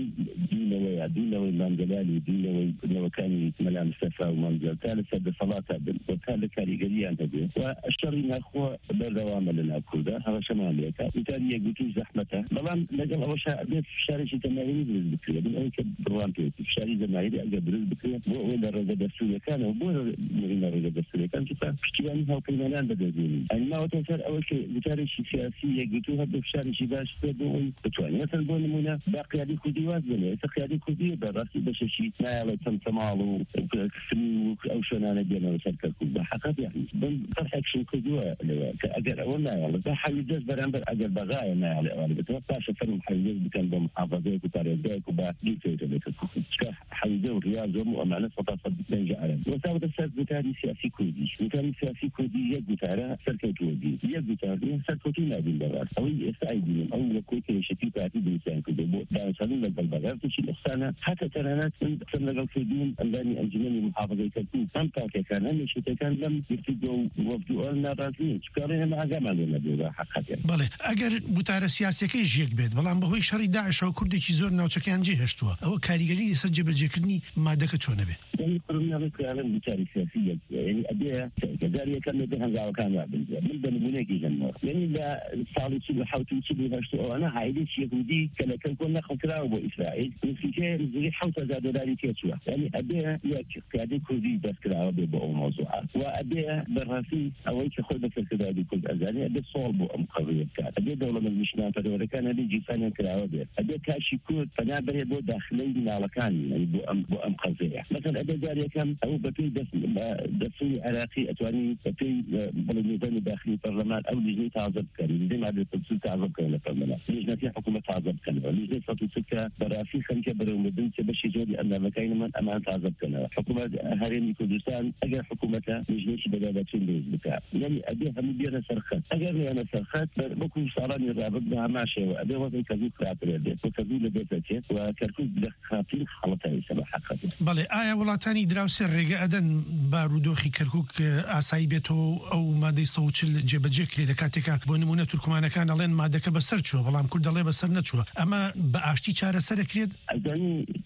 دینەوەی مانگەلالی دینەوەی نەوەکانی مەلا مستەفا و مانگەل تا لەسەر دەسەڵاتە بن و تا لە کاریگەریان هەبێت و شەڕی ناخۆ بەردەوامە لە ناو کووردا هەڕەشەمان لێکا وتاری یەکگوتوی زەحمەتە بەڵام لەگەڵ ئەوەشە بێت فشارێکی تەماهیری دروست بکرێت بن ئەوەی کە بڕوان پێوێتی فشاری زەماهیری ئەگەر دروست بکرێت بۆ ئەوەی لە ڕێگە دەستوریەکانەوە بۆ لە ڕێگە دەستوریەکان چونکە پشتیوانی هاوکەیمانان بەدەستێنین ئەنی ماوەتە سەر ئەوە کە وتارێکی سیاسی یەکگوتو هەبێت فشارێکی باش بێت بۆ ئەوەی بتوانێت مثلا بۆ نمونە با قیادی کوردی واز بنێت ئێستا قیادی کوردی بەڕاستی بەشێکی نایڵێت تەمتەماڵ و کفری و ئەو شوێنانە دێنەوە سەر کەرکووک بە حەقەت یعنی بن فەرحێکشن کردووە لەوە کە ئەگەر ئەوە نایڵێت بە حەویدەست بەرامبەر ئەگەر بەغایە نایڵێ ئەوانە بێتەوە پاشە فەرم حەویدەست بکەن بە محافەزەیەک و پارێزگایەک و بە دیکەوێتە لە کەرکووک چکە حەویدە و ڕیاض و ئەمانە سەد بنج عەرب وەساوەتە سەر گوتاری سیاسی کوردی گوتاری سیاسی کوردی یەک گوتارە سەرکەوتووە دی یەک گوتاری سەرکەوتوی نابین بەڕاست ئەوەی ئێستا ئایبینم ئەو وەکوی کێشەتی پارتی دروستیان کردو بۆ دانسانین لەگەڵ بەغارتێکی نقصانە هەتا تەنانەت قسم لەگەڵ کردوون ئەندانی ئەنجومەنی محافەزەی کەرکووک ئەم پارتیەکان هەم یەکێتەکان لەم گفتوگۆ و وەفتوئۆ ناڕازین چکارە ئێمە ئاگامان لێ نەبوو بە حەقەت بەڵێ ئەگەر بوتارە سیاسیەکەی ژێک بێت بەڵام بەهۆی شەڕی داعشەوە کوردێکی زۆر ناوچەکەیان جێهێشتووە ئەوە کاریگەری لەسەر جێبەجێکردنی مادەکە چۆنە بێت یعنی قڕمیاڵی کارن بوتاری سیاسی یعنی ئەبێ گەزاریەکان لە هەنگاوەکان وابنجێ من بە نمونەیەکی ژەنەوە یعنی لە ساڵی 1970 ئەوانە عایدێکی یەهودی کە لە کەرکۆن نەخەڵکراوە بۆ ئیسرائیل نزیکەی نزیکەی 7,000 دلاری تێچووە یعنی ئەبێ یەک قیادەی کوردی دەستکراوە بێ بۆ ئەو مۆزوعە و ئەبێ بەڕاستی ئەوەی کە خۆی بەسەرکرداری کورد ئەزانێ ئەبێ سۆڵ بۆ ئەم قەڕیە بکات ئەبێ دەوڵەمەندنیشتمان پەروەرەکان هەبێ جیفانیان کراوە بێت ئەبێ کاشی کورد پەنا بەرێ بۆ داخلەی ناڵەکانی یعنی بۆ ئەم قەزەیە مثلا ئەبێ جارێکم ئەو بەپێی دەستوری عێراقی ئەتوانی بەپێی بەڵێنێدانی داخلی پەرلەمان ئەو لیژنەی تازە بکەن لیژنەی مادەی 140 تازە بکەن لە پەرلەمان لیژنەتی حکوومەت تازە بکەنەوە لیژنەی 140 کە بەڕاستی خەریکە بەرەومردن چ بەشی زۆری ئەندامەکانمان ئەمان تازە بکەنەوە حکوومەت هەرێمی کوردستان ئەگەر حکوومەتە لیژنەیەکی بەدادەچوون دروست بکات یعنی ئەبێ هەموو بێنە سەرخەت ئەگەر نێنە سەرخەت وەکو ساڵانی ڕابرد بە هەماشەوە ئەبێ وەزەی کەرکووک خراپترێ بێت و کەرکووک لەبێتەچێت و کەرکووک لە خراپترین حاڵەتەی سەبە حەقەت بەڵێ ئایا وڵاتانی دراوسێ ڕێگە ئەدەن بارودۆخی کەرکووک ئاسایی بێتەوە ئەو مادەی 140 جێبەجێ کرێت لە کاتێکە بۆ نمونە تورکمانەکان ئەڵێن مادەکە بەسەر چووە بەڵام کورد دەڵێ بەسەر نەچووە ئەمە بە ئاشتی چارەسەر دەکرێت ئەزانی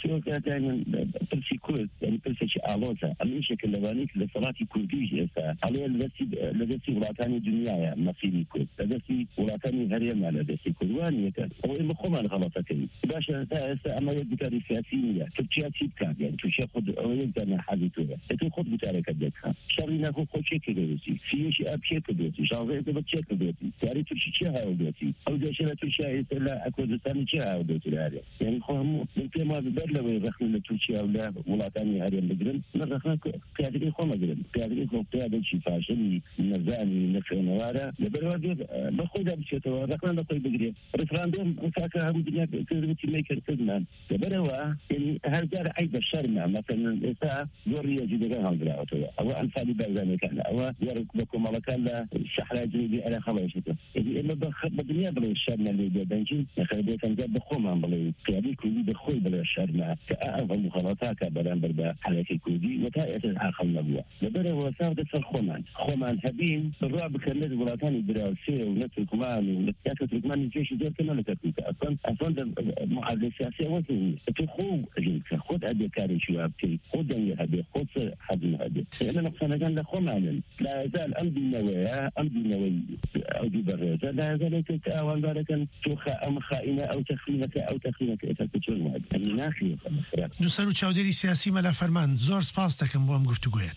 توقع دائما برسي كورد يعني برسي آلوزة أمين شكل لوانيك لصلاتي كرديش إسا عليه لدسي ولاتاني دنيا مصيري كورد لدسي ولاتاني هريما لدسي كردواني كان هو إما خمان غلطتين باشا إسا أما يدكاري سياسية تبتشي تيبكا يعني تبتشي خد يقدرنا حاجتوها تو خد بتارك الدكها شرينا خد شيء كدوسي فيش أبشي كدوسي شاغي تبتشي كدوسي تاري تبتشي شيء هاودوسي أو داشنا تبتشي إسا كردستاني شيء هاودوسي الهاري يعني خوهم ممكن ما بدر لو رخنا لتوشي أو لا ولاتاني هريم بقرن مرخنا قيادتي خو مقرن قيادتي خو قيادة شي فاشل نزاني نفع نوارا لبرواجه بخودا بشيتوا رخنا لقوي بقرن رفراندوم مساكا هم دنيا كذبتي ميكر كذمان لبروا يعني هالجار عيد الشرمع مثلا إساء دورية جديدة هالدراوتوا أو أنفالي بأزاني كان أو يركبكم على كان لا الشحرة جديدة على خلاصته يعني إلا بالدنيا بلا الشرمع اللي بيبانجي يخلي كان جاب بخوما بلا قيادي كودي بخوي بلا الشرمع كأعظم مخالطاك بلان بربا حلقي كودي وتائية العاقل نبوة لبروا وساودة خومان هبين بالرعب كان لازم ولاتاني دراسية ونتركمان ونتركمان الجيش دور كنا لتركيك أصلا معادلة سياسية وزنية تخو جنك خود أدي كاري شوابتي خود دنيا هدي خود حزم هدي لأننا نقصنا كان لخومان لا يزال أمدي النووي أو دي برزة لا يزال يتتاوان ذلك توخا أم خائنة أو تخينك إذا كتشون مهد المناخي دوستان و چاودێری سیاسی مەلا فەرمان زۆر سپاس دەکەم بۆ ئەم گفتوگویت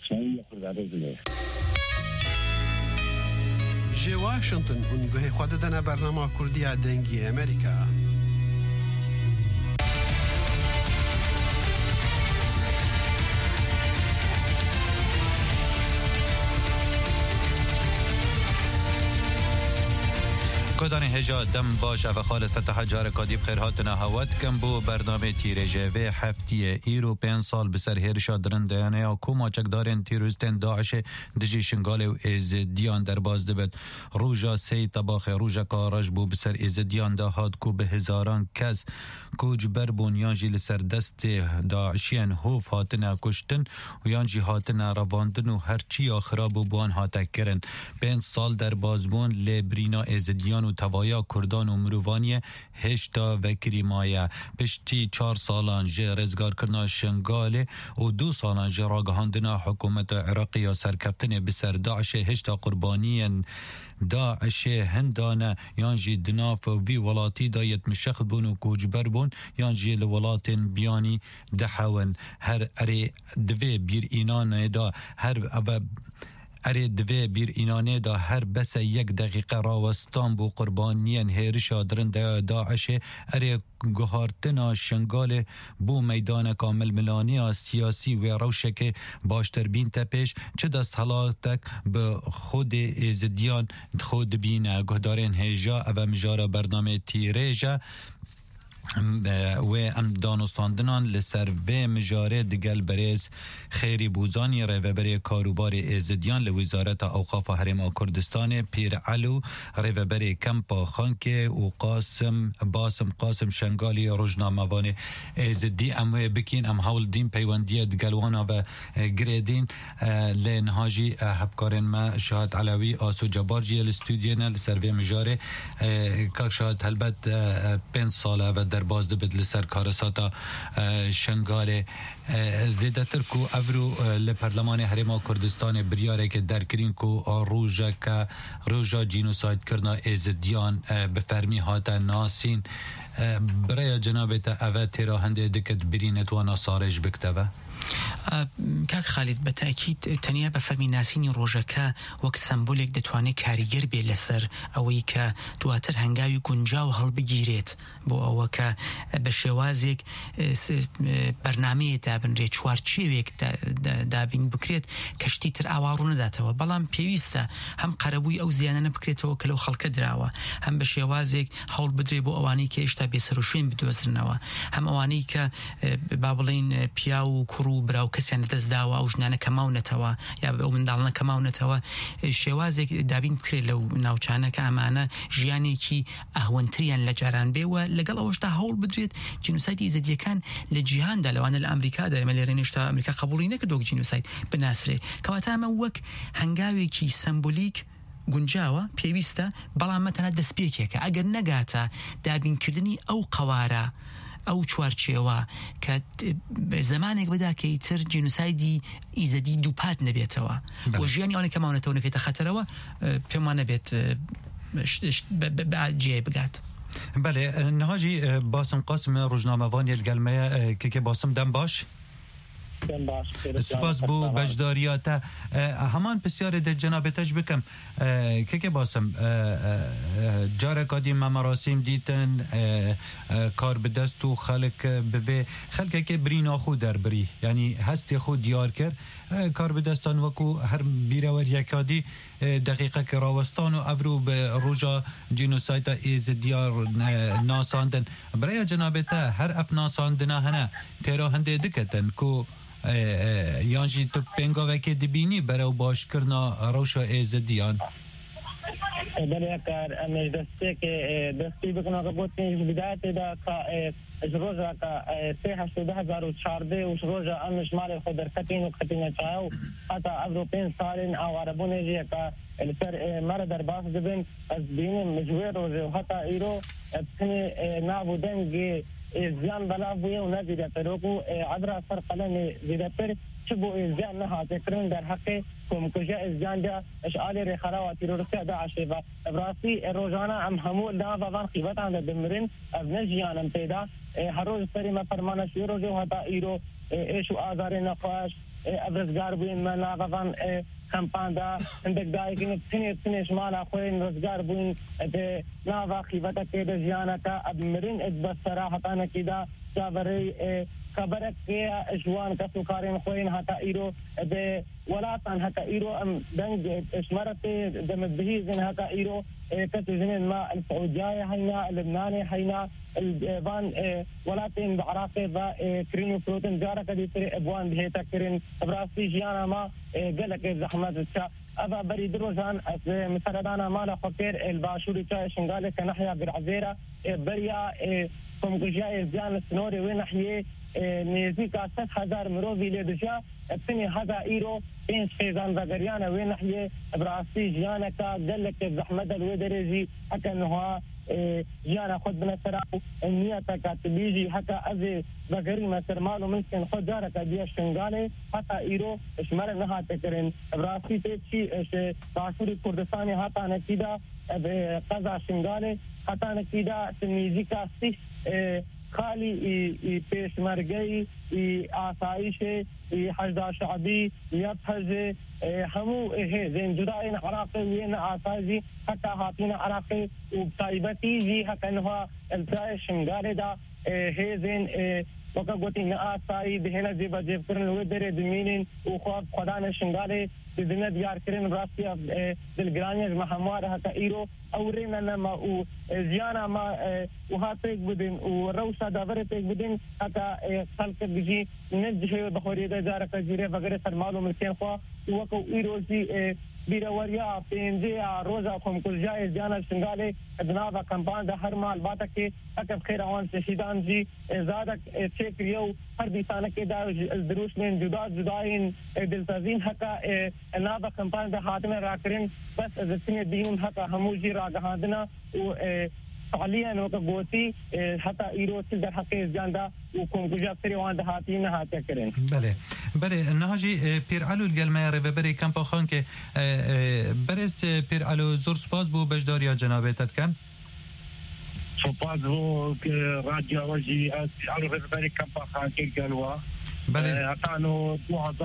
جێ واشنگتن هون گوهی خوا دەدەنە بەرنامە کوردیە دەنگی ئەمریکا کدانی هجا دم باش و خالص تحجار کادیب خیرهاتنا هوت کم بو برنامه تیرجه و هفتی ایرو 5 سال بسر هیرشا درندیانه یا کوما چکدارن تیروستن داعش دجی شنگال و ازدیان در باز دبد روژا سی طباخ روژا کاراج بو بسر ازدیان دا هاد کو به هزاران کس کوج بربون یانجی لسر دست داعشیان هوف هاتنا کشتن و یانجی هاتنا رواندن و هرچی خراب بوان هاته کرن 5 سال در بازبون لبرینا ازدیان و توایا کردان و مروانی هشتا وکری مایه پشتی 4 سالان جه رزگار کرنا شنگاله و 2 سالان جه راگهاندنا حکومت عراقی یا سرکفتن بسر داعش هشتا قربانی داعش هندانه یانجی دناف وی ولاتی دایت مشخ بون و کوجبر بون یانجی لولات بیانی دحون هر اری دوی بیر اینان دا هر اری دوی بیر اینانه دا هر بس 1 دقیقه راوستان بو قربانیان هیرشا درنده داعش اری گهارتنا شنگال بو میدان کامل ملانی سیاسی و روشک باشتر بین تپش چه دست حالاتک به خود ازدیان خود بین گهدارین هیجا و مجارا برنامه تیریجا و ام دانستاندنان لسر و مجاره دگل بریز خیری بوزانی ریوبری کاروبار ازدیان لوزارت اوقاف حرم کردستان پیر علو ریوبری کمپا خانکه و قاسم شنگالی روزنامه‌وان ازدی اموی بکین ام حول دین پیوندی دگلوانا و گریدین لنهاجی هبکارن ما شاهد علوی آسو جبارجی الاستودیونا لسر و مجاره که شاهد هلبت 5 ساله و در باز دبد لسر کارساتا شنگال زیدتر کو افرو لپرلمان حرم کردستان بریاره که در کرین کو روژا جینوساید کرنا ازدیان بفرمی هاتا ناسین برای جنابت اوه تیرا هنده دکت برینت وانا سارج بکتوه کاک خالد بتأكيد تنيا بفرمي ناسيني روجكا وقت سمبوليك دتواني كاريگر بي لسر اوي كا دواتر هنگاوي گنجاو هل بگيريت بو او كا بشوازيك برنامه دابن ري چوارچيويك دابين بكريت كشتي تر اوارون داتوا بلان پيويستا هم قربوي او زيانه بكريتو كلو خلق دراوا هم بشوازيك حول بدري بو اواني كه اشتا بيسروشين بدوزرنوا هم اواني كه بابلين بياو كرو براو کەسیان دەستداوە ئەو ژنانە کەماونەتەوە یا ئەو منداڵنە کەماونەتەوە شێوازێک دابین بکرێت لەو ناوچانەکە ئەمانە ژیانێکی ئەهوەنتریان لە جاران بێوە لەگەڵ ئەوەشتا هەوڵ بدرێت جینۆسایدی ئیزدیەکان لە جیهاندا لەوانە لە ئەمریکادا ئێمە لێرە هێشتا ئەمریکا قبوڵی نەکردووە جینۆساید بناسرێ کەواتە ئەمە وەک هەنگاوێکی سمبولیک گونجاوە پێویستە بەڵام مەتەنە دەستپێکێکە ئەگەر نەگاتە دابینکردنی ئەو قەوارە ئەو چوارچێوە کە زمانێک بدا کە ئیتر جینوسایدی ئیزەدی دووپات نەبێتەوە و ژیانی ئەوانە کە ماونەتەوە نەکەیتە خەتەرەوە پێم وانە بێت جێ بگات. بله نهاجی باسم قاسم روزنامه‌وانی الگلمه که باسم دم باش سپاس بو بجداریاته همان بسیار ده جنابتش بکم که باسم جاره کادیم مراسم دیتن کار به دست و خلق به خلق که برینا خود در بری یعنی هستی خود دیار کرد کار به دستان وکو هر بیرور یکادی دقیقه که راوستان و افرو به روژا جینوسایت ایز دیار ناساندن برای جنابته هر اف ناساندن هنه تیرا هنده دکتن که یانجی تو پنگا وکی دبینی برای باش کرنا روشا ایز دیان بله کار امیش دسته که دستی بکنه که بود نیش بدایت دا که روزا که 2014 وش روزا امش مال خود در کتین و کتین چاو حتی اروپین سالین او عربونه جی که لسر مرد در باس دبین از بینیم مجوی روزه و حتی ایرو بکنی نابو دنگی زیان بلا بویه و نزیده تروکو عبر سر قلم زیده پر چبو ازیان نها تکرن در حق کمکجه ازیان دا اشعال ریخرا و تیرورسی داعشی و ابراسی روزانا ام همو نافا وان قیبتان دا دمرین از نجیانم پیدا هر روز سری ما فرمانش روزه و حتا ایرو ایشو آزار نخواش ابرزگار بوین ما نافا وان کمپان دا اندک دایی که تنیش مالا خوین رزگار بوین ده نافا قیبتا که دا زیانا کا اب مرین ادبس سراحتا نکی دا جابری خبرك يا اجوان كسو كارين خوين هكا ايرو ب ولاتن هكا ايرو ام دنج اشمرت دم بهيزن هكا ايرو كتزن ما السعوديه هينا لبنان هينا البان ولاتن بعراق با كرينو بروتين جارا كدي ابوان بهتا كرين براسي جيانا ما قالك زحمات الشا ابا بريد روزان مسردانا مالا فكر الباشوري تاع شنغالي كناحيه بالعزيره بريا كمجاي زيان السنوري وين ناحيه نزدیکا 100,000 مروی لیدجا ابتنی هذا ایرو این فیزان وگریانا وین نحیه براستی جیانا کا دلک زحمت الودرزی حکا نها جیانا خود بنسراو نیتا کا تبیجی حکا از وگری مصر مالو ممکن خود جارا کا دیا شنگاله حتا ایرو اشمال نها تکرن براستی تیچی باشوری کردستانی حتا نکیدا قضا شنگاله حتا نکیدا تنیزیکا سیش خالی پیشمرگی آسایش حشد شعبی یبحث همو زين جدائن عراقي وين آسایشی حتی حاطین عراقي وبطایبتی جی حتی انها التای شنگاله دا هزين وكا قوتي نآساي بهنا زيبا جيب كرن ودر دمينين وخواب خدان شنغالي بزنة ديار كرن براسي بالجرانيز محمد هكا إيرو أورينا نما وزيانا ما وهاتيك بدين وروشا دافرتيك بدين هكا خلق بجي نجحي بخوري دا جارك جيري وغير سرمالو ملكين خوا وكو إيرو زي بیروریا پینجیا روزا کوم کلجای جانا شنگاله ادناوا کمپان ده هر مال باتا کې اکب خیر اوان شهیدان جی زادک چیکریو هر دیسانه کې دا دروش من جداین دلتازین حقا ناوا کمپان ده حاتمه راکرین بس ازتنی دین حقا هموجی راگهاندنا و حاليا وكبوتي حتى ايروت در حق جاندا وكم جاب تريوان دهاتين هاتيا كرين بله نهاجي پیرعلو الگلمه ربری کمپا خان که برس پیرعلو زور سپاس بو بجداریا جنابتت کم سپاس بو راديو وجي على ربری کمپا خان که گلوا بله هتانو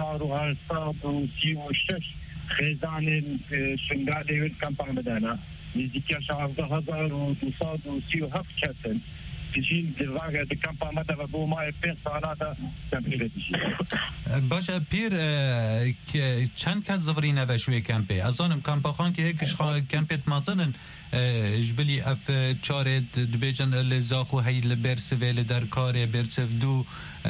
2036 خزان شنگاله کمپا مدانا نزدیکی 12237 کسن تجين دلواقع دكامبا مدى بو ماي 5 سالاتا كامبي تجي باشه پیر چند کس زورینه و شوی کمپی ازانم کمپا خان که هیکش کمپیت مازنن جبلی اف چارد دبیجن لزاخو هی لبرسوه لدر کار برسف دو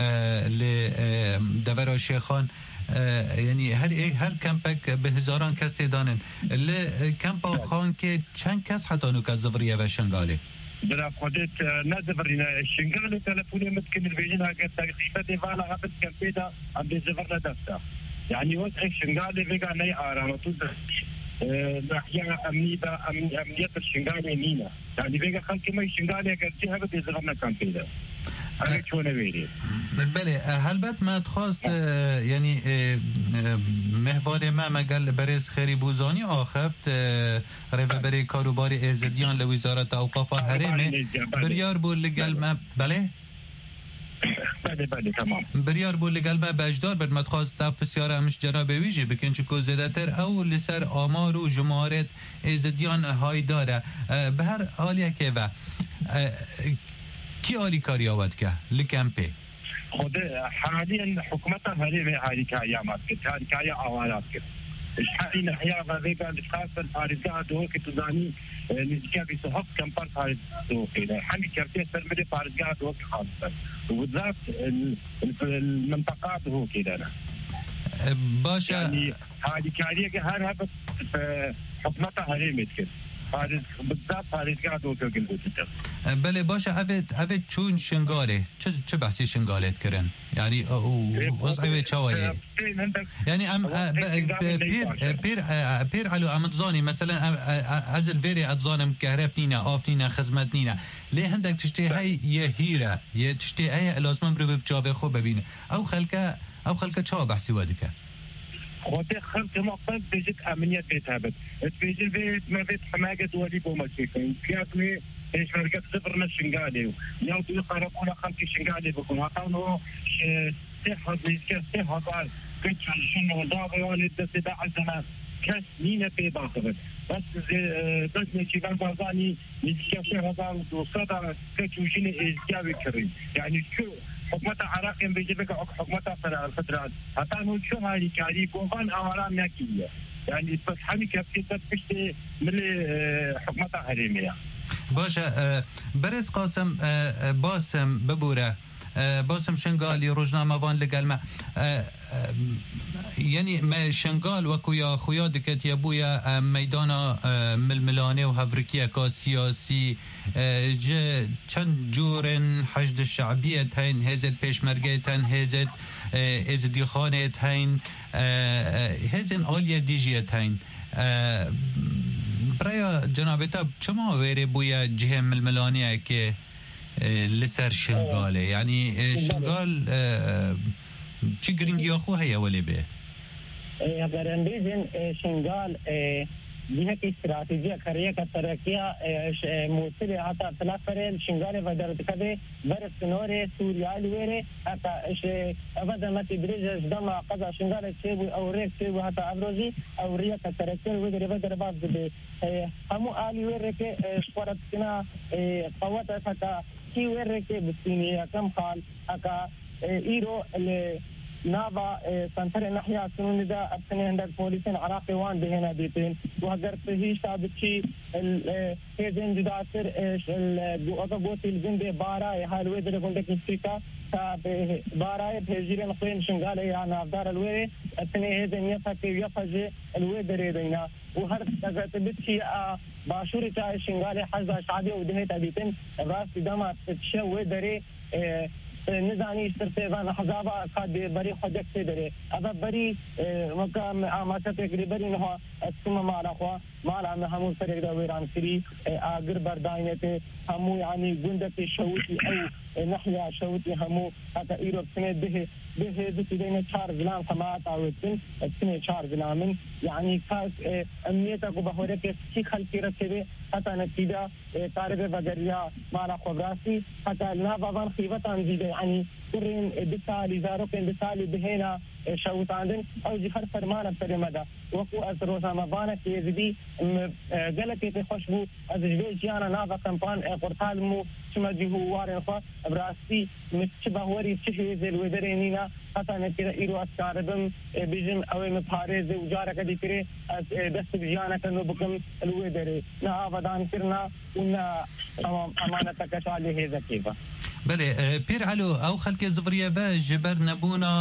لدور شیخان یعنی هر کمپک به هزاران کس تیدانن کمپا خان که چند کس حتی نو کس زوریه و شنگاله برا خودت نزورینه شنگاله تلفونی متکن البیجن اگر تقریبا دیوالا غبت کمپیدا ام بزورنا دستا يعني وضع شنغالي بقى ني آرامتو ناحية أمنية الشنغالي نينا يعني بقى خلق ما شنغالي أگر جهة بدي زغرنا كان كده بله هل بد ما تخواست يعني محور ما مقال برز خيري بوزاني آخفت رفبري كاروباري ازديان لوزارة اوقاف هرمي بريار بول لقل ما بله بله تمام بريار بول لقل ما بجدار بد ما تخواست تف بسيارة مش جناب ويجي بكن چكو زدتر او لسر آمار و جمارت ازديان هاي داره بهر آليه که و کی آلی کاری آود که لکمپی خود حاليا حكومتها هذه هاريكايا ماسكت هاريكايا اوالات كده حالي نحيا غاديكا خاصه فارزا دو كتزاني نزكا بيسوق كم بار فارزا كده حالي كرتي سرمدي فارزا دو خاصه وبالذات المنطقات هو كده باشا يعني هاريكايا هر هبت حكومتها هذه متكد بالضبط فارزا دو كده بله باشه اوید چون شنگاله چه بحثی شنگاله کرن یعنی وضعی چوایه یعنی ام پیر علو امتزانی مثلا از الویری اتزانم كهرب نينا آف نينا خدمت نينا ليه هندك تشتي هاي یه هیره یه تشتي هاي لازم برو بجاوه خوب ببینه او خلکه چه بحثی وادکه خاطر خلق مقصد بيجت امنيه بيتهبت بيجي البيت ما بيت حماقه دولي بومشيكين كيفني ايش مركز صفر من الشنغالي ياودوا يقربون خلق الشنغالي بكون عطاونو صحه صحه كنت شنو ضاغي ولد تدع الزمان كاس نينا في باطل بس نجي بنزاني نجي شهر وصدى كتوجيني ايجابي كريم يعني شو حكومت عراق بيجي بك حكومت الفترات حتى نو شو هاي كاري كوفان اوارام ياكيه يعني بس حمي كابتن تبشتي من حكومت هرميه باشه برز قاسم باسم ببوره باسم شنگالی روزنامه وان لگل ما یعنی ما شنگال وکو یا خویا دکت یا بویا میدانا ململانه و هفرکیه که سیاسی چند جورن حشد الشعبیت هین هزت پیشمرگیت هین هزت ازدی خانت هین هزن آلیه دیجیت هین برای جنابتا چما ویره بویا جه ململانیه که لسر شنغاله يعني شنغال چی گرینگی آخو هیا ولی به اگر اندیزن شنغال جهة استراتيجية كرية كتركيا موصلة حتى تلافرين شنغال ودرت كده برس نوري سوريا لويري حتى إيش أبدا ما تدريج دم قضاء شنغال تسيبو أو ريك تسيبو حتى أبرزي أو ريا كتركيا ويدري بدر بعض به همو آلي ويري كي شفرت كنا قوات حتى كي ويري كي بسينية كم خال حتى إيرو نابا سنتر ناحية سنون دا أبسني عندك بوليسين عراقي وان بهنا بيتين وهجر فيه شابتشي هزين جداسر الجوتي الجندي بارا يحال ويدر عندك استيكا بارا بهجيرين قين شنغالي يعني أفدار الويري أبسني هزين يفكي يفجي الويدر دينا وهر تبتشي باشوري تاع شنغالي حزة شعبي ودهيت بيتين راس دما تشي ويدري نزانی استرتیبان حزابا قد بری خودک تدری ابا بری مقام عامات تقریبا نه اسم مالا خوا مالا همون فرق دا ویران سری اگر برداینته همو یعنی گندت شوتی او نحیا شوتی همو حتی ایروب سنه به بتدين شهر زلام سماعات عودتن السنة شهر زلامن يعني كاس أمنيتك وبهورك كي خلقي رتبه حتى نتيجة طاربة بجريها مالا خبراسي حتى لنا بابان خيبة عندي يعني كرين بسالي زاروكين بسالي بهنا شوت عندن أو جفر فرمانة بترمدا وقو أسروسا مبانا كيزدي قلقي تخشبو أزجبي جيانا نافا كمبان قرطال مو شما جيهو وارن خوا براسي متشبه وري تشهي زي الودرينينا حتى نتيجة إيرو أسكاربم بيجن أوي مباريز وجارة كدي كري دست بجيانا كنو بكم الودري نهافا دان كرنا ونا أمانة تكشالي هيزا كيفا بله پیر علو او خلک زبریه و جبر نبونا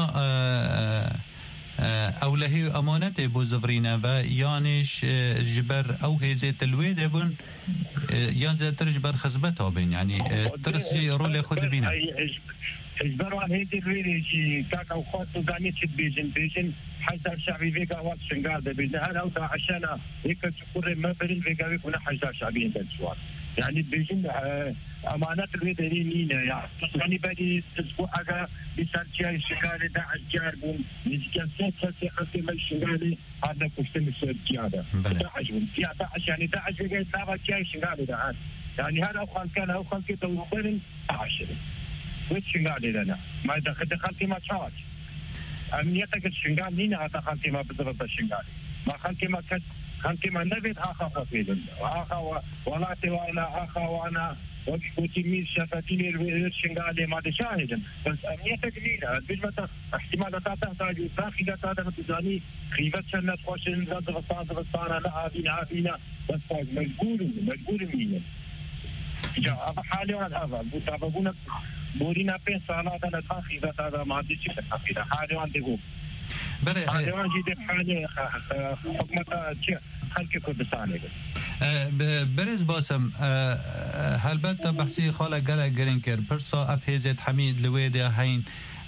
او لهی امانت بو زبرینه و یانش جبر او هیزه تلویده بون یان زیادتر جبر خزبت ها بین یعنی ترسی رول خود بینه اجبروا عن هيدي الويري كاكا وخواتو قاني تشد بيجن حتى الشعبي فيقا وقت شنقار ده بيجن هذا عشان هيك تقول ما برين فيقا ويكون حجار شعبي انت السؤال يعني بيجن امانات الويدرينين يعني بدي اسبوع اجا بسالتي شغاله داعش جاربون نجي سياسه خلتي ما شغاله هذا كشتن السياده داعش يا داعش يعني داعش جاي تابع جاي شغاله داعش يعني هذا خال كان او خال كده وبين داعش وش شغاله لنا ما دخلتي ما تشارج امنيتك الشغال مين هذا خالتي ما بالضبط الشغال ما خالتي ما خالتي ما نبيت اخا خفيل اخا ولا وانا اخا وانا وتلميذ شفتيني الشنغالي ما شاهدا بس امنيتك مين بالمتى احتمال تحتاج داخل هذا تزاني خيبه سنه خوشن زاد غصان لا عافينا بس مجبور مين جا حالي هذا بتابعونا بورينا بين سالات انا تاخذ هذا ما ادري شيء تاخذ حالي عندي حالي عندي حالي حكمه خلق كردستان برز باسم هلبته بحثی خاله گله گرین کر پرسا افهزت حمید لویده هین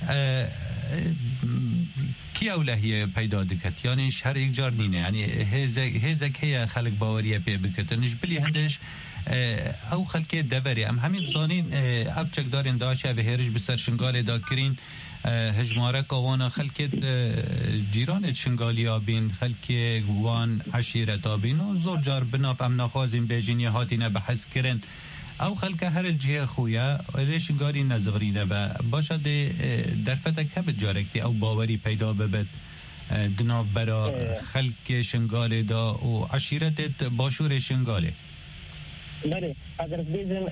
کی اولهیه پیدا دکت یعنی هر یک جار نینه یعنی هزک هی خلق باوریه پی بکتنش بلی هندش او خلقی دوری ام همین زانین افچک دارین داشه و هرش بسر شنگال دا کرین هجماره کوانا خلقت جیران شنگالیا بین خلق وان عشیرتا بین و زور جار بناف ام نخوازین بیجینی هاتینه بحث کرن او خلق هر الجهه خویا شنگاری نزغرینه و باشد درفتک هبت جارکتی او باوری پیدا ببت دناف برا خلق شنگال دا و عشیرتت باشور شنگاله بله اگر بیزن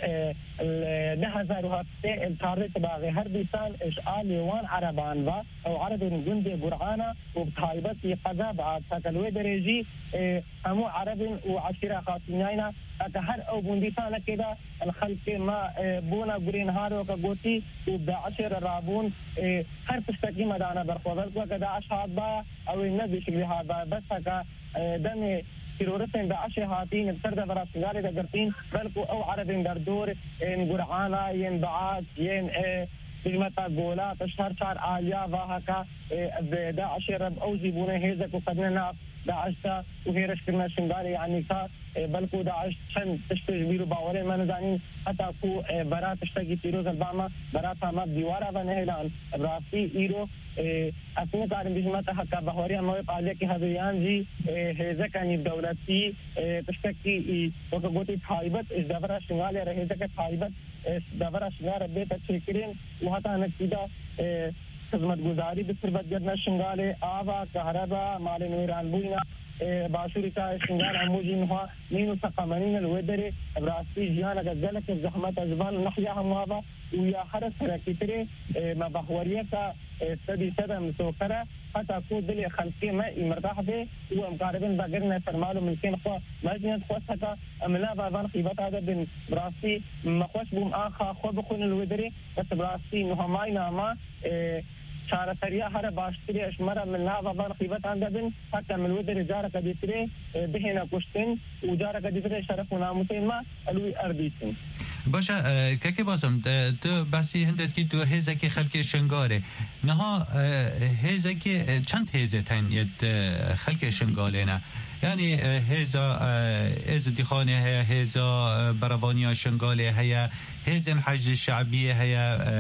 2007 التاريخ باغي هر بيسان اشعال يوان عربان و او عرب جند برهانه وبتايبتي قذاب عاد درجي همو عرب وعشيره خاطينينا هر او بنديسان كده الخلق ما بونا جرين هارو كغوتي وبعشر رابون هر تشتكي مدانا برخوضل وكذا اشهاد با او النبي شبه هذا بس هكا دم تيرورستن داعش هاتين بسرده برا سنغالي دقرتين بلكو او عربين دردور ان قرعانا ين بعاد ين بجمتا قولات اشهر شهر آليا وهكا داعش رب او زيبونه هيزك وقدنا داعش تا وهيرش كرنا سنغالي يعني كا بلكو داعش شن تشتجبيرو باورين ما نزانين حتى كو برا تشتغي تيروز الباما برا تاما ديوارا ونهلان براسي ايرو اصلا كارن بجمتا حقا بهوريا موقع عليك هذيان جي هيزكاني بدولتي تشتكي وكغوتي تايبت از دبرا شنغالي رهيزك تايبت دبرا شنغال بيت تشكرين وحتى نكيدا خدمت گزاری بسربت جدنا شنغالي آبا كهربا مال نويران بوينا باشورتا شنغال عموجين ها مينو سقمانين الودري براسي جيانا قدلك الزحمة زبان نحياها موابا ويا حرس حركتري ما بحورية كا سدي سدا مسوكرة حتى كود دلي خلقي ما مرتاح به ومقاربين باقرنا فرمالو ملكين خوا ماجنة خوصها املا بابان خيبات هذا بن براسي مخوش بوم آخا خوا بخون الودري بس براسي نهماي ناما شارع سريع هر باشتري اشمره من هذا بان خيبت عندبن حتى من ودر جارة كديتري بهنا كشتن وجارة كديتري شرف وناموسين ما الوي أربيتن باشا كيف باسم تو بحثی هندت کی تو هزکی خلق شنگاره نها هزکی چند هزه تن ید خلق شنگاله نه يعني هذا دخانه هذا بروانيا شنغاله هي هذا الحج الشعبيه هي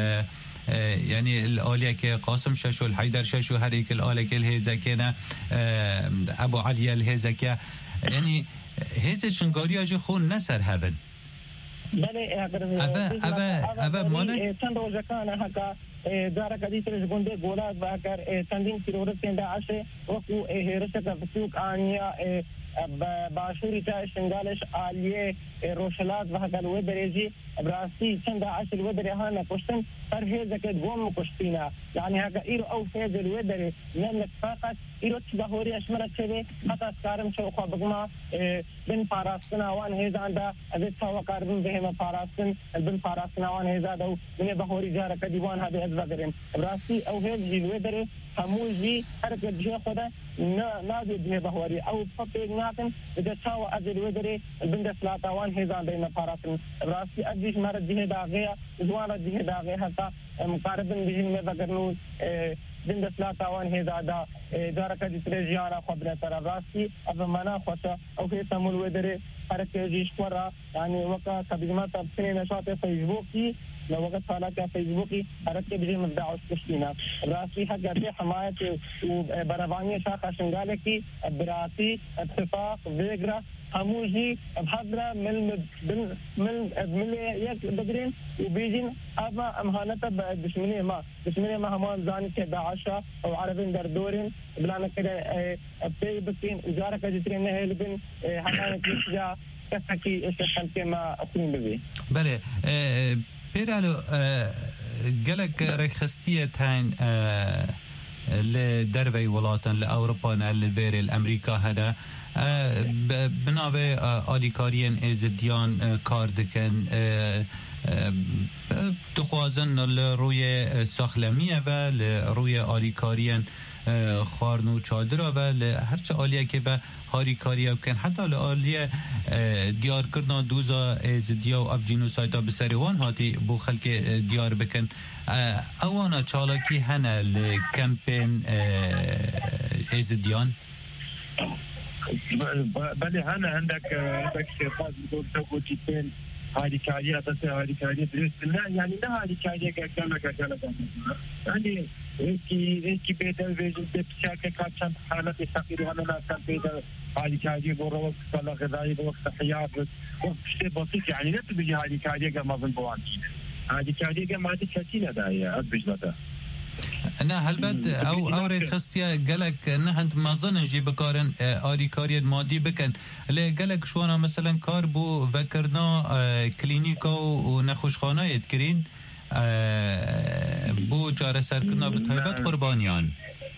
يعني الآلية كقاسم شاشو الحيدر شاشو هريك الآلية كالهيزة كنا أبو علي الهيزة يعني هذا شنغاري أجي خون نسر هبن بله أبا مانك چند روزه كان هكا دارا كدي ترز گونده گولاد واكر تندين تيرورستين داعش وكو هيرسك بسوق انيا باشوري تا شنغالش آليه روشلات وهكا الودريجي براسي چند داعش الودري هانا كشتن هر هيزه كد قوم كشتينا يعني هكا ايرو او فيز الودري نملك فقط ايرو تبهوري اشمرت شبه حتى سكارم شو خوا بقما بن فاراستنا وان هيزا عندا ازيت سوا كاربن بهما فاراستن البن فاراستنا وان هيزا دو من بهوري جارة كديوان هذه ازبقرين براسي او هيز الودري هموزي حركة جهة خدا نادي جهة بهوري او فطي ناكن اذا سوا ازي الودري البن دسلاتا وان هيزا بين فاراستن براسي اديش مرد جهة داغية زوانا جهة داغية حتى مقاربن بجن مبقرنو دند سلاتا وان هذا دارك تريجيانا خبره ترى راسي ابا منا خطا او في تمول ودري حركه جيش ورا يعني وقت تبجمات بسنين نشاط فيسبوكي لو وقت حالك فيسبوكي حركه بجي مبدع وسكشتينا راسي حق قد حمايه وبرافانيه شاخه شنغالكي براسي اتفاق فيجرا هموجي بحضره من يك بدرين وبيجين اما امهانته بشمنيه ما همان زاني كداعش او عربين دردورين بلانا كده بتي بكين وزاره كجترين هلبن همان كيجا كفكي استخدام كما اقوم به بله بيرالو قالك رخصتيه هاين لدروي ولاتن لاوروبا لفيري الامريكا هذا بنابه آلیکارین ازدیان کار دکن دخوازن لروی ساخلمیه و لروی آلیکارین خارنو چادر و هرچه آلیه که به هاریکاریه بکن حتی لآلیه دیار کرنا دوزا ازدیا و افجینو سایتا بسریوان هاتی بو خلق دیار بکن اوانا چالاکی هنه لکمپین ازدیان بله هنا عندك شيخات بدون توجيهين هذه كارية هذه كارية لا يعني لا هذه كارية كلا يعني هيك بيت الفيجن بشكل كان حالة تقدير ولا كان بيت هذه كارية بروك صلاة غذائية وقت حياة وقت شيء بسيط يعني لا تبي هذه كارية كما في البوانتين هذه كارية ما تكفينا داية أبجلتها نه هلبت او رخصتیا گلک نه هند مازن جی بکارن آری کاری مادی بکن لی گلک شوانا مثلا کار بو وکرنا کلینیکا و نخوشخانه اید کرین بو جاره سرکرنا بطایبت قربانیان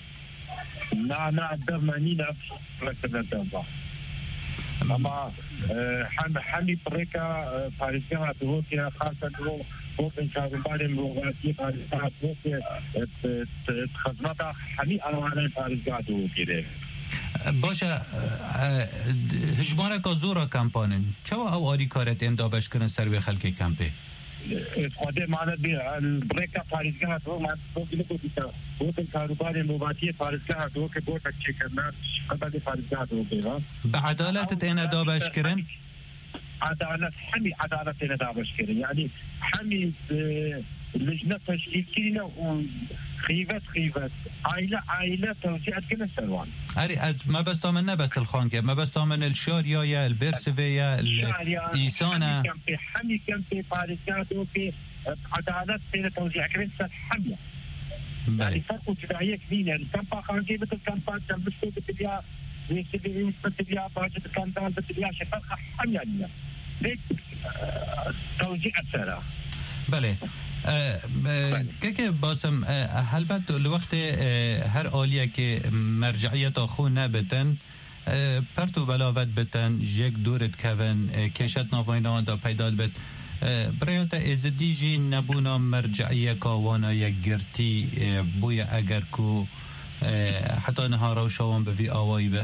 نه درمانی نفس رکرنا دنبا اما حمی پریکا پاریسیان دوکیا خاصا دو وقت كاربان المغاتي فارسات وقت خدمتها حمي أنواع فارسات وكده باشه هجمانه که زورا کمپانن چه او آری کارت اندابش کنن سر به خلق کمپه خواده معنا بی البریکا فارسات و ما بگیم که وقت کاربان المغاتي فارسات و که بود چه کنن قبل فارسات و که به عدالت اندابش کنن عدالة حمي عدالة ندابش كده يعني حمي لجنة تشكيل كينا وخيفت عائلة توزيعت كنا سلوان أري ما بس تامن بس الخان كده ما بس تامن الشاريا يا البرسفيا الإيسانا حمي كم في فارسات وفي عدالة توزيع كنا حمية يعني فرق ابتدائية كبيرة يعني كم باخان جيبة كم باخان كم بسكوت بتبيع يسبي بتبيع باجت كم دان بتبيع شفاق حمية لنا ليك توزيع السرعة بله که باسم هلبت الوقت هر آلیه که مرجعیت خو نبتن پرتو بلاوت بتن جک دورت کون کشت نوینان دا پیداد بت برایت ازدی جی نبونا مرجعیه کاوانا یک گرتی بوی اگر کو حتی نهارا و شوان به وی آوائی به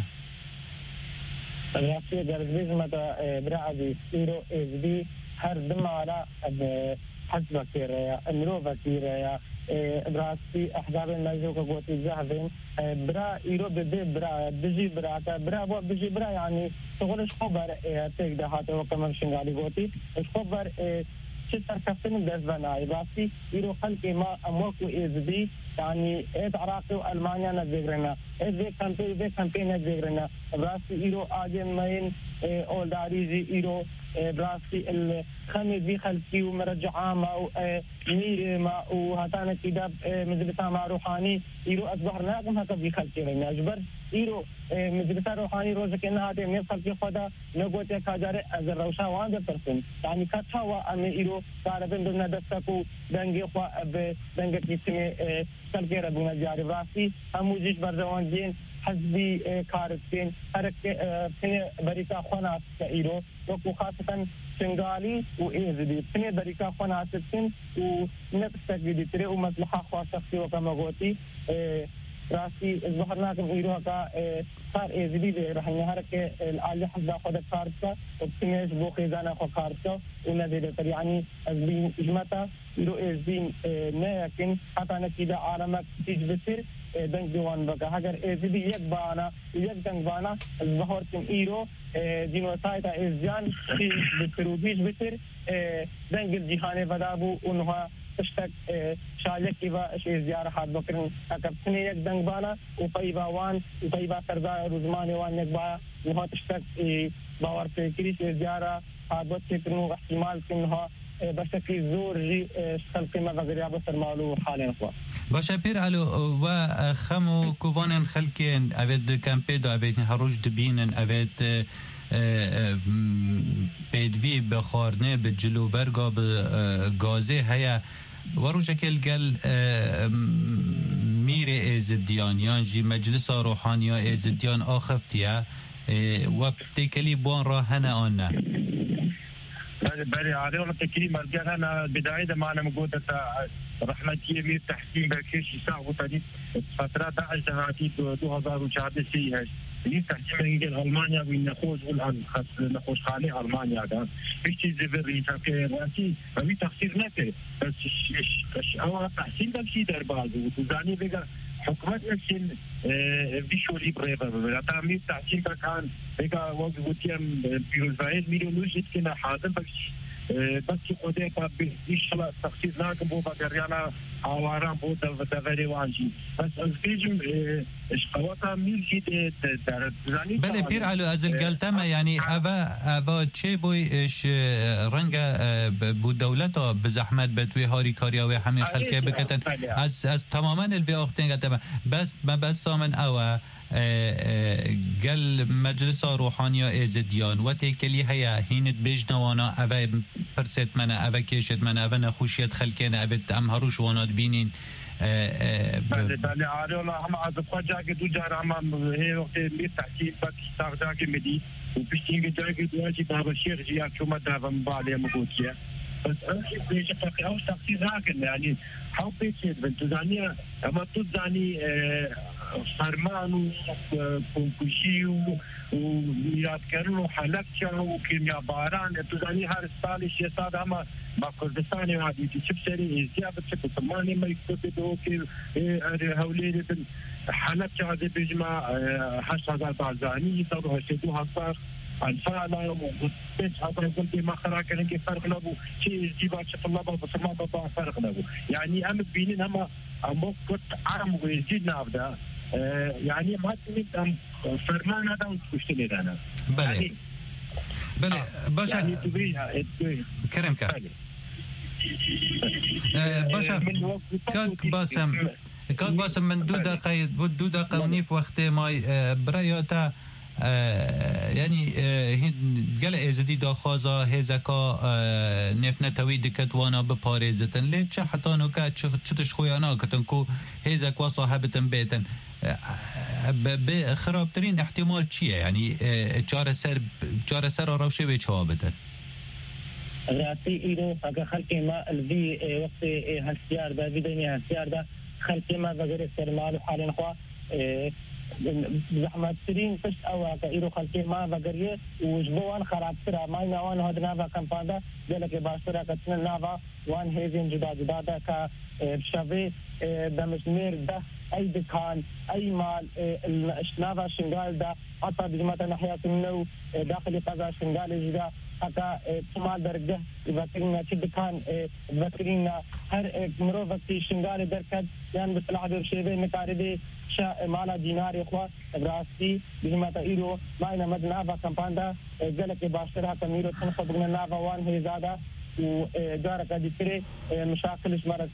راسي درجة متى برعدي سيرو إزدي هر دمارة حسب كيريا مروفا كيريا براسي أحزاب المجلس كقوتي الذهبين برا إيرو بدي برا بيجي برا برا بو بيجي برا يعني تقولش خبر تيجي هاته وكمان شنغالي قوتي خبر شتر كفتن دزبنا براسي إيرو خلق ما أموكو إزدي يعني عراقي وألمانيا نذكرنا إذا كامبين نذكرنا براسي إيرو آجن ماين أول داريزي إيرو براسي الخمي بي خلقي ومرجع ما مير ما وهاتانا كده مدرسة مع روحاني إيرو أصبحنا كم هكذا بي خلقي لنا أجبر إيرو مدرسة روحاني روزك إنها هاتي مير خلقي خدا نقوتي كاجاري أزر روشا وانده برسن يعني كتها وأمي إيرو كاربين دلنا دستكو دنگي خوا دنگي كيسمي خلقي ربنا جاري براسي هموجيش برزوان جين حزبي كارتين حركة بني بريكا خونات كإيرو وكو خاصة شنغالي وإيزدي بني بريكا خونات كن ونفسك جدي تري ومصلحة خاصة وكما قوتي راسي ظهرناكم إيروها صار جديد راح نهارك العالي حدا خد كارتا وبتميز بوخيزانا خو كارتا ونادي يعني أزبين إجماتا إيرو إزبين ناكن حتى نكيدا عالمك تجبسر دنگ دوان بقى هاگر إزبي يكبانا يكدنگبانا ظهرتم إيرو دينو سايتا إزجان بسر وبيش بسر دنگ الجهاني فدابو ونها تشتك شالكي با شيء زيارة حد بكرن أكبتني يك دنگبانا وطيبا وان وطيبا سرزا روزماني وان يكبا نها تشتك باور فكري شيء زيارة حد بكرنو احتمال كنها بشكل زور جي خلقي ما بغير بسر مالو حاليا خوا باشه پیر علو و خمو کووانن خلکین اوید کمپیدو اوید هروج دبینن اوید پیدوی بخارنه به جلو برگا به گازه هیا ورو شکل گل میر ایزدیان یان جی مجلس روحانی ایزدیان آخفتیه و تکلی بوان را هنه آنه بله عادي والله تكريم مرجع أنا بداية معنا موجودة رحمة يمير تحسين بكيش ساعة وتاني فترة داعش دهاتي 2014 هاش اللي تحسين من ألمانيا ونخوش والآن خاص نخوش خالي ألمانيا ده فيش زبري تاكل راسي أبي تفسير نكره بس أول تحسين ده شيء درباز وتزاني بقى حكومت نفسين بيشولي بريفر ولا تعمل تحسين كان بقى وقتيم بيروزايد مليونوش كنا حاضر بس خدای په انشاءالله تخصیص ناکم بو بگریانا آواران بو دوری وانجی بس از بیجم اشقواتا میلکی در زنی بله پیر علو از الگلتمه یعنی اوه چه بویش رنگ بو دولتا بزحمت بتوی هاری کاریاوی همین خلقه بکتن از تماما الوی آختین گلتمه بس مبستا من اوه قال مجلس روحانية إزديان وتكلي هيا هينت بجنوانا أبا برسيت منا أبا كيشت منا أبا نخوشيت خلكينا أبا أمهروش واناد بينين بله عاري والله هم عزبخوا جاكي دو جار هم هي وقت مير تحكيم باكستاغ جاكي مدي وبيشتينج جاكي دواجي بابا الشيخ جياك شو مدافع مبالية مقوتية بس أنشي بيجي تقي أوش تقصير هاكن يعني حاو بيشت بنتو زانية أما تزاني فرمان وكوشي وياد كرن وحلقشة وكيميا باران تزاني هر سالي شيء صاد هما ما كردستاني هذه تشوف سري زيادة تشوف ثمانية ما يكتب دوكي هولي حلقشة هذه بيجمع 8000 بعزاني يصيروا هشدوها صار الفعل وبس هذا قلت ما خراك انك فرق له شيء جيبات طلبه بس ما بابا فرق له يعني ام بينين هم كنت عام ويزيدنا ابدا يعني ما تريد فرمان هذا وتشتري انا بله بله باشا يعني كرم باشا كاك باسم من دو دقيقة ونيف وقت ماي براياتا يعني قال ازدي داخازا هزكا نفنتوي دكتوانا بباريزتن ليه چه حتى نوكا چتش خويانا كتنكو هزك وصاحبتن بيتن بخرابترين احتمال چيه يعني چار سر روشه به چوابتن راسي ايرو اگر خلقي ما الفي وقت هالسيار ده بدني هالسيار ده خلقي ما بغير استعمال حاليا خوا زحمت ترين پشت او كايرو خلقي ما بغير وجبوان خراب ترى ما نوان هدنا با كمپاندا دلك باشترا كتن نافا وان هيزين جدا ده كا شافي دمشمير ده اي دكان اي مال الشنافا شنغال ده حتى بجماعه ناحيه منو داخل قضاء شنغال جدا حتى تمال درجه ذكرنا دكان ذكرنا هر مرو وقت شنغال دركد يعني بتلعب شيء مقاربه مالا دينار اخوه براسي بجماعه ايرو ما انا مدنافا كمباندا جلك باشترا كميرو تنخبنا نافا وان هي زاده ودارك ديكري مشاكل جمرة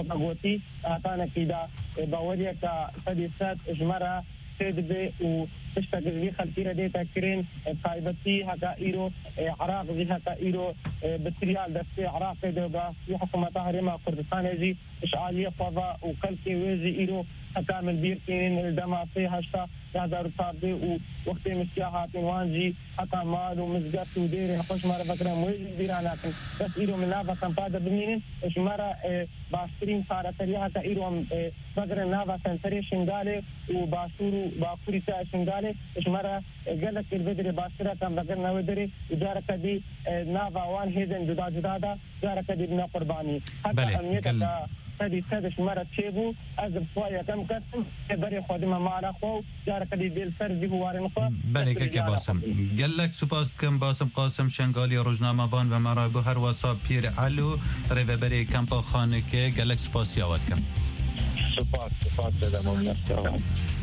وقوتي أعطانا كده باوريا كفديسات جمرة تدبي تشتغل خلفي ردي تكرين تايبتي هكا إيرو عراق زي هكا إيرو بالتريال دستي عراق دوغا في حكومة هرما كردستان يجي إشعالية فضاء وكلكي ويزي إيرو حكام البيرتين الدما في هشتا يهدر صاردي ووقت مسياحات وانجي حتى مال ومزقات وديري خوش مرة فكرة مويزي ديران لكن بس إيرو من نافا كان فادا بمينين إيش مرة باشترين صارة تريها كإيرو فكرة نافا سنتري شنغالي وباشورو باكوري تا شنغالي إيش مرة قالك البدري باشترا كان فكرنا ودري وجارك دي نافا وان هيدن جدا جدا جارك دي بنا قرباني حتى أمنيتك هذه سادش مرة تشيبو أزب شوية كم كسم بري خادمة معنا خو جارك دي ديل سردي هوارن خو بله که باسم گلک سپاس کم باسم قاسم شنگالی روزنامه بان و مرا به هر واسا پیر علو ریوبری کمپا خانه که گلک سپاس یاوت کم سپاس دادم